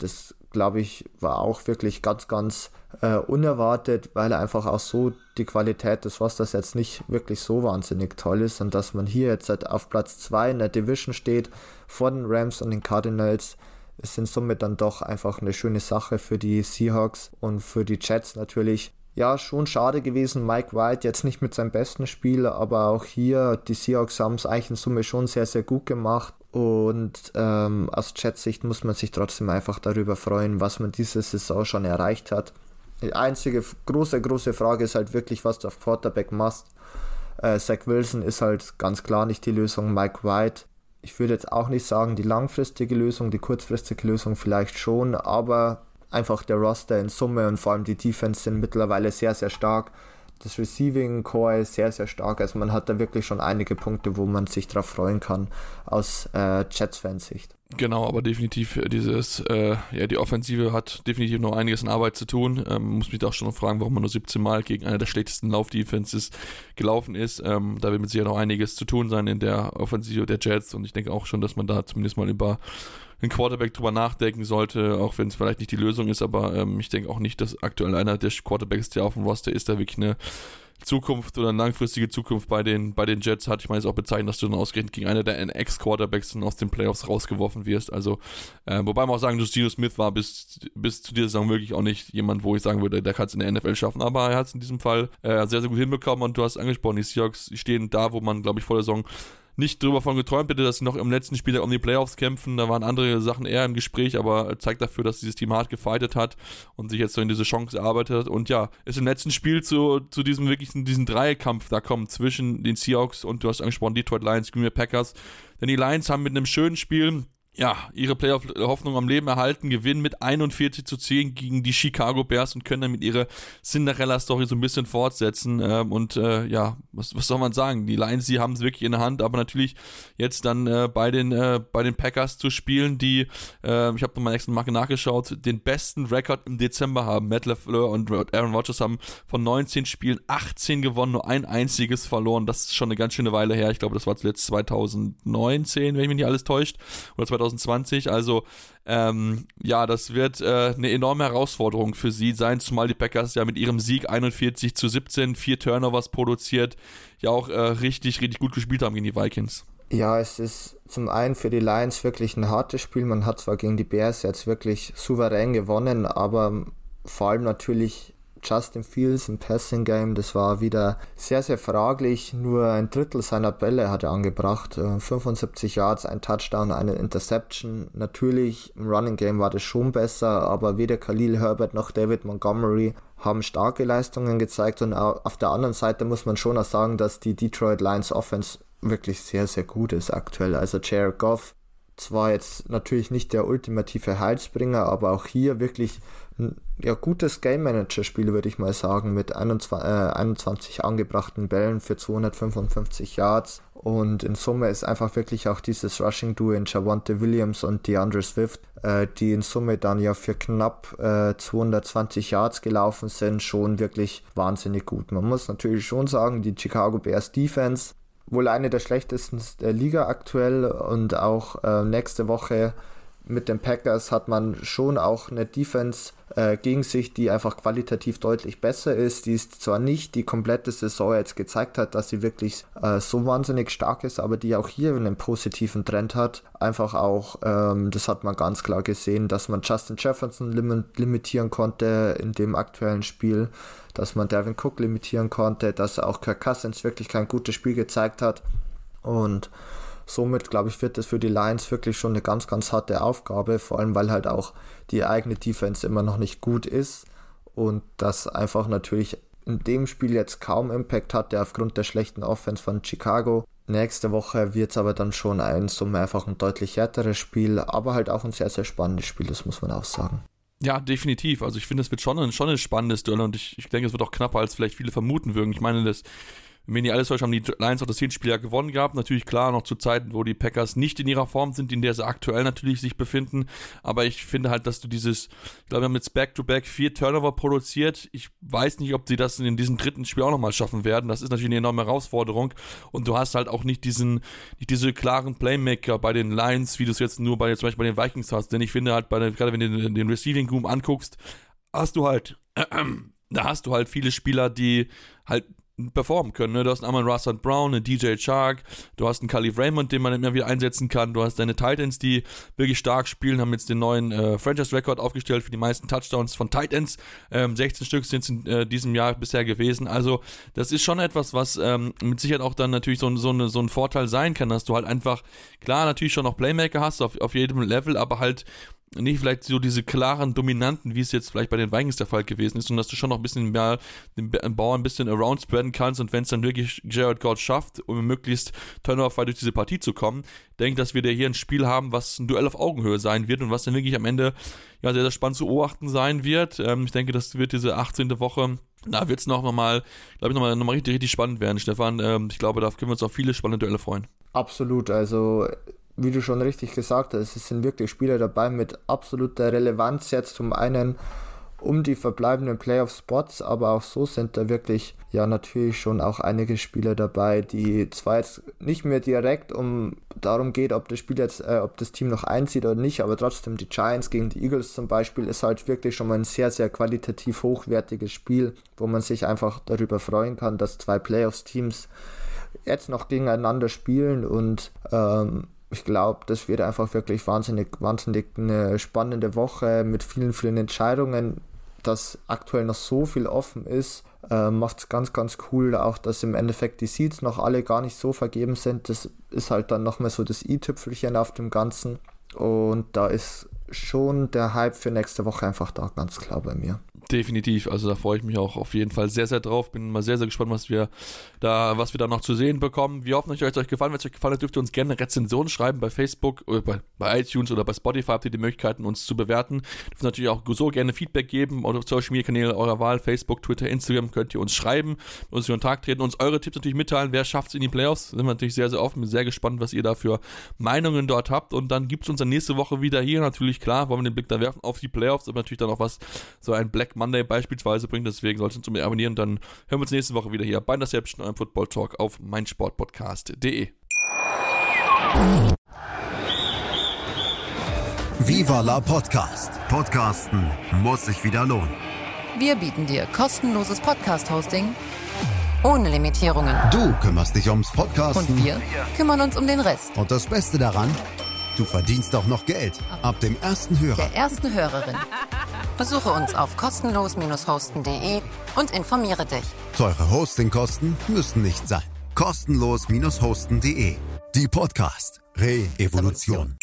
Speaker 4: glaube ich, war auch wirklich ganz, ganz äh, unerwartet, weil einfach auch so die Qualität des Rosters jetzt nicht wirklich so wahnsinnig toll ist und dass man hier jetzt halt auf Platz zwei in der Division steht, vor den Rams und den Cardinals, ist in Summe dann doch einfach eine schöne Sache für die Seahawks und für die Jets natürlich. Ja, schon schade gewesen, Mike White jetzt nicht mit seinem besten Spiel, aber auch hier, die Seahawks haben es eigentlich in Summe schon sehr, sehr gut gemacht. Und ähm, aus Jets-Sicht muss man sich trotzdem einfach darüber freuen, was man diese Saison schon erreicht hat. Die einzige große, große Frage ist halt wirklich, was du auf Quarterback machst. Äh, Zach Wilson ist halt ganz klar nicht die Lösung. Mike White, ich würde jetzt auch nicht sagen die langfristige Lösung, die kurzfristige Lösung vielleicht schon, aber einfach der Roster in Summe und vor allem die Defense sind mittlerweile sehr, sehr stark. Das Receiving Core ist sehr, sehr stark. Also man hat da wirklich schon einige Punkte, wo man sich drauf freuen kann aus äh, Jets-Fansicht.
Speaker 3: Genau, aber definitiv dieses, äh, ja, die Offensive hat definitiv noch einiges an Arbeit zu tun. Ähm, muss mich da auch schon noch fragen, warum man nur siebzehn Mal gegen eine der schlechtesten Lauf-Defenses gelaufen ist. Ähm, da wird mit sicher noch einiges zu tun sein in der Offensive der Jets und ich denke auch schon, dass man da zumindest mal über den Quarterback drüber nachdenken sollte, auch wenn es vielleicht nicht die Lösung ist, aber ähm, ich denke auch nicht, dass aktuell einer der Quarterbacks, der auf dem Roster ist, da wirklich eine Zukunft oder eine langfristige Zukunft bei den, bei den Jets hat. Ich meine, es ist auch bezeichnend, dass du dann ausgerechnet gegen einer der Ex-Quarterbacks aus den Playoffs rausgeworfen wirst. Also, äh, wobei man auch sagen, dass Geno Smith war bis, bis zu dieser Saison wirklich auch nicht jemand, wo ich sagen würde, der kann es in der N F L schaffen. Aber er hat es in diesem Fall äh, sehr, sehr gut hinbekommen und du hast angesprochen, die Seahawks stehen da, wo man, glaube ich, vor der Saison nicht drüber von geträumt hätte, dass sie noch im letzten Spiel um die Playoffs kämpfen. Da waren andere Sachen eher im Gespräch, aber zeigt dafür, dass dieses Team hart gefightet hat und sich jetzt so in diese Chance erarbeitet hat. Und ja, ist im letzten Spiel zu, zu diesem wirklichen, diesen Dreikampf da kommt zwischen den Seahawks und du hast angesprochen, Detroit Lions, Green Bay Packers. Denn die Lions haben mit einem schönen Spiel ja, ihre Playoff-Hoffnung am Leben erhalten, gewinnen mit einundvierzig zu zehn gegen die Chicago Bears und können damit ihre Cinderella-Story so ein bisschen fortsetzen. Ähm, und äh, ja, was, was soll man sagen? Die Lions, die haben es wirklich in der Hand, aber natürlich jetzt dann äh, bei den äh, bei den Packers zu spielen, die, äh, ich habe bei meiner nächsten Marke nachgeschaut, den besten Rekord im Dezember haben. Matt LaFleur und Aaron Rodgers haben von neunzehn Spielen achtzehn gewonnen, nur ein einziges verloren. Das ist schon eine ganz schöne Weile her. Ich glaube, das war zuletzt zwanzig neunzehn, wenn mich nicht alles täuscht, oder zwanzig zwanzig, also ähm, ja, das wird äh, eine enorme Herausforderung für sie sein, zumal die Packers ja mit ihrem Sieg einundvierzig zu siebzehn, vier Turnovers produziert, ja auch äh, richtig, richtig gut gespielt haben gegen die Vikings.
Speaker 4: Ja, es ist zum einen für die Lions wirklich ein hartes Spiel, man hat zwar gegen die Bears jetzt wirklich souverän gewonnen, aber vor allem natürlich Justin Fields im Passing Game, das war wieder sehr, sehr fraglich. Nur ein Drittel seiner Bälle hat er angebracht. fünfundsiebzig Yards, ein Touchdown, eine Interception. Natürlich im Running Game war das schon besser, aber weder Khalil Herbert noch David Montgomery haben starke Leistungen gezeigt. Und auf der anderen Seite muss man schon auch sagen, dass die Detroit Lions Offense wirklich sehr, sehr gut ist aktuell. Also Jared Goff, zwar jetzt natürlich nicht der ultimative Heilsbringer, aber auch hier wirklich ein ja, gutes Game-Manager-Spiel, würde ich mal sagen, mit einundzwanzig, äh, einundzwanzig angebrachten Bällen für zweihundertfünfundfünfzig Yards. Und in Summe ist einfach wirklich auch dieses Rushing-Duo in Javonte Williams und DeAndre Swift, äh, die in Summe dann ja für knapp äh, zweihundertzwanzig Yards gelaufen sind, schon wirklich wahnsinnig gut. Man muss natürlich schon sagen, die Chicago Bears Defense, wohl eine der schlechtesten der Liga aktuell, und auch äh, nächste Woche mit den Packers hat man schon auch eine Defense äh, gegen sich, die einfach qualitativ deutlich besser ist, die ist zwar nicht die komplette Saison jetzt gezeigt hat, dass sie wirklich äh, so wahnsinnig stark ist, aber die auch hier einen positiven Trend hat, einfach auch, ähm, das hat man ganz klar gesehen, dass man Justin Jefferson lim- limitieren konnte in dem aktuellen Spiel, dass man Dalvin Cook limitieren konnte, dass auch Kirk Cousins wirklich kein gutes Spiel gezeigt hat, und somit, glaube ich, wird das für die Lions wirklich schon eine ganz, ganz harte Aufgabe, vor allem, weil halt auch die eigene Defense immer noch nicht gut ist und das einfach natürlich in dem Spiel jetzt kaum Impact hatte aufgrund der schlechten Offense von Chicago. Nächste Woche wird es aber dann schon ein Summe einfach ein deutlich härteres Spiel, aber halt auch ein sehr, sehr spannendes Spiel, das muss man auch sagen.
Speaker 3: Ja, definitiv. Also ich finde, es wird schon ein, schon ein spannendes Duell und ich, ich denke, es wird auch knapper, als vielleicht viele vermuten würden. Ich meine, das wenn wir nicht alles täuschen, haben die Lions auch das Hinspiel ja gewonnen gehabt. Natürlich klar, noch zu Zeiten, wo die Packers nicht in ihrer Form sind, in der sie aktuell natürlich sich befinden. Aber ich finde halt, dass du dieses, ich glaube, wir haben jetzt Back-to-Back vier Turnover produziert. Ich weiß nicht, ob sie das in diesem dritten Spiel auch nochmal schaffen werden. Das ist natürlich eine enorme Herausforderung. Und du hast halt auch nicht diesen, nicht diese klaren Playmaker bei den Lions, wie du es jetzt nur bei, zum Beispiel bei den Vikings hast. Denn ich finde halt, bei den, gerade wenn du den, den Receiving Room anguckst, hast du halt, äh, äh, da hast du halt viele Spieler, die halt performen können. Ne? Du hast einmal einen Russell Brown, einen D J Chark, du hast einen Khalif Raymond, den man immer wieder einsetzen kann, du hast deine Titans, die wirklich stark spielen, haben jetzt den neuen äh, Franchise-Record aufgestellt für die meisten Touchdowns von Titans. Ähm, sechzehn Stück sind es in äh, diesem Jahr bisher gewesen. Also das ist schon etwas, was ähm, mit Sicherheit auch dann natürlich so, so, eine, so ein Vorteil sein kann, dass du halt einfach, klar, natürlich schon noch Playmaker hast auf, auf jedem Level, aber halt nicht vielleicht so diese klaren Dominanten, wie es jetzt vielleicht bei den Vikings der Fall gewesen ist, und dass du schon noch ein bisschen mehr den Ball ein bisschen around spreaden kannst, und wenn es dann wirklich Jared Goff schafft, um möglichst turnoverfrei durch diese Partie zu kommen, denke, dass wir da hier ein Spiel haben, was ein Duell auf Augenhöhe sein wird und was dann wirklich am Ende ja sehr, sehr spannend zu beobachten sein wird. Ähm, ich denke, das wird diese achtzehnte Woche, da wird es noch mal, glaube ich, nochmal noch mal richtig, richtig spannend werden, Stefan. Ähm, ich glaube, da können wir uns auf viele spannende Duelle freuen.
Speaker 4: Absolut, also wie du schon richtig gesagt hast, es sind wirklich Spieler dabei mit absoluter Relevanz, jetzt zum einen um die verbleibenden Playoff-Spots, aber auch so sind da wirklich ja natürlich schon auch einige Spieler dabei, die zwar jetzt nicht mehr direkt um darum geht, ob das Spiel jetzt, äh, ob das Team noch einzieht oder nicht, aber trotzdem die Giants gegen die Eagles zum Beispiel ist halt wirklich schon mal ein sehr, sehr qualitativ hochwertiges Spiel, wo man sich einfach darüber freuen kann, dass zwei Playoffs-Teams jetzt noch gegeneinander spielen, und ähm, ich glaube, das wird einfach wirklich wahnsinnig, wahnsinnig eine spannende Woche mit vielen, vielen Entscheidungen, dass aktuell noch so viel offen ist, äh, macht es ganz, ganz cool, auch dass im Endeffekt die Seeds noch alle gar nicht so vergeben sind. Das ist halt dann nochmal so das i-Tüpfelchen auf dem Ganzen, und da ist schon der Hype für nächste Woche einfach da, ganz klar bei mir.
Speaker 3: Definitiv, also da freue ich mich auch auf jeden Fall sehr, sehr drauf. Bin mal sehr, sehr gespannt, was wir da, was wir da noch zu sehen bekommen. Wir hoffen, euch hat es euch gefallen. Wenn es euch gefallen hat, dürft ihr uns gerne eine Rezension schreiben bei Facebook, oder bei, bei iTunes oder bei Spotify. Habt ihr die Möglichkeiten, uns zu bewerten. Dürft natürlich auch so gerne Feedback geben oder auf Social Media Kanäle eurer Wahl, Facebook, Twitter, Instagram, könnt ihr uns schreiben, uns in Kontakt treten, uns eure Tipps natürlich mitteilen. Wer schafft es in die Playoffs? Sind wir natürlich sehr, sehr offen. Bin sehr gespannt, was ihr da für Meinungen dort habt. Und dann gibt es uns dann nächste Woche wieder hier. Natürlich, klar, wollen wir den Blick da werfen auf die Playoffs, aber natürlich dann auch was, so ein Black Monday beispielsweise bringt. Deswegen solltet ihr uns unbedingt abonnieren. Dann hören wir uns nächste Woche wieder hier bei Interception, eurem Football Talk auf meinsportpodcast punkt de.
Speaker 1: Viva la Podcast. Podcasten muss sich wieder lohnen.
Speaker 2: Wir bieten dir kostenloses Podcast-Hosting ohne Limitierungen.
Speaker 1: Du kümmerst dich ums Podcasten.
Speaker 2: Und wir kümmern uns um den Rest.
Speaker 1: Und das Beste daran, du verdienst auch noch Geld. Ab dem ersten Hörer.
Speaker 2: Der ersten Hörerin. Besuche uns auf kostenlos hosten punkt de und informiere dich.
Speaker 1: Teure Hostingkosten müssen nicht sein. kostenlos hosten punkt de. Die Podcast Re-Evolution.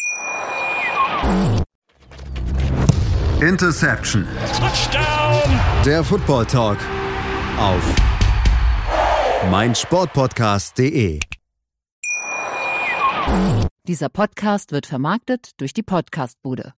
Speaker 1: Interception.
Speaker 5: Touchdown.
Speaker 1: Der Football Talk auf meinsportpodcast punkt de.
Speaker 6: Dieser Podcast wird vermarktet durch die Podcastbude.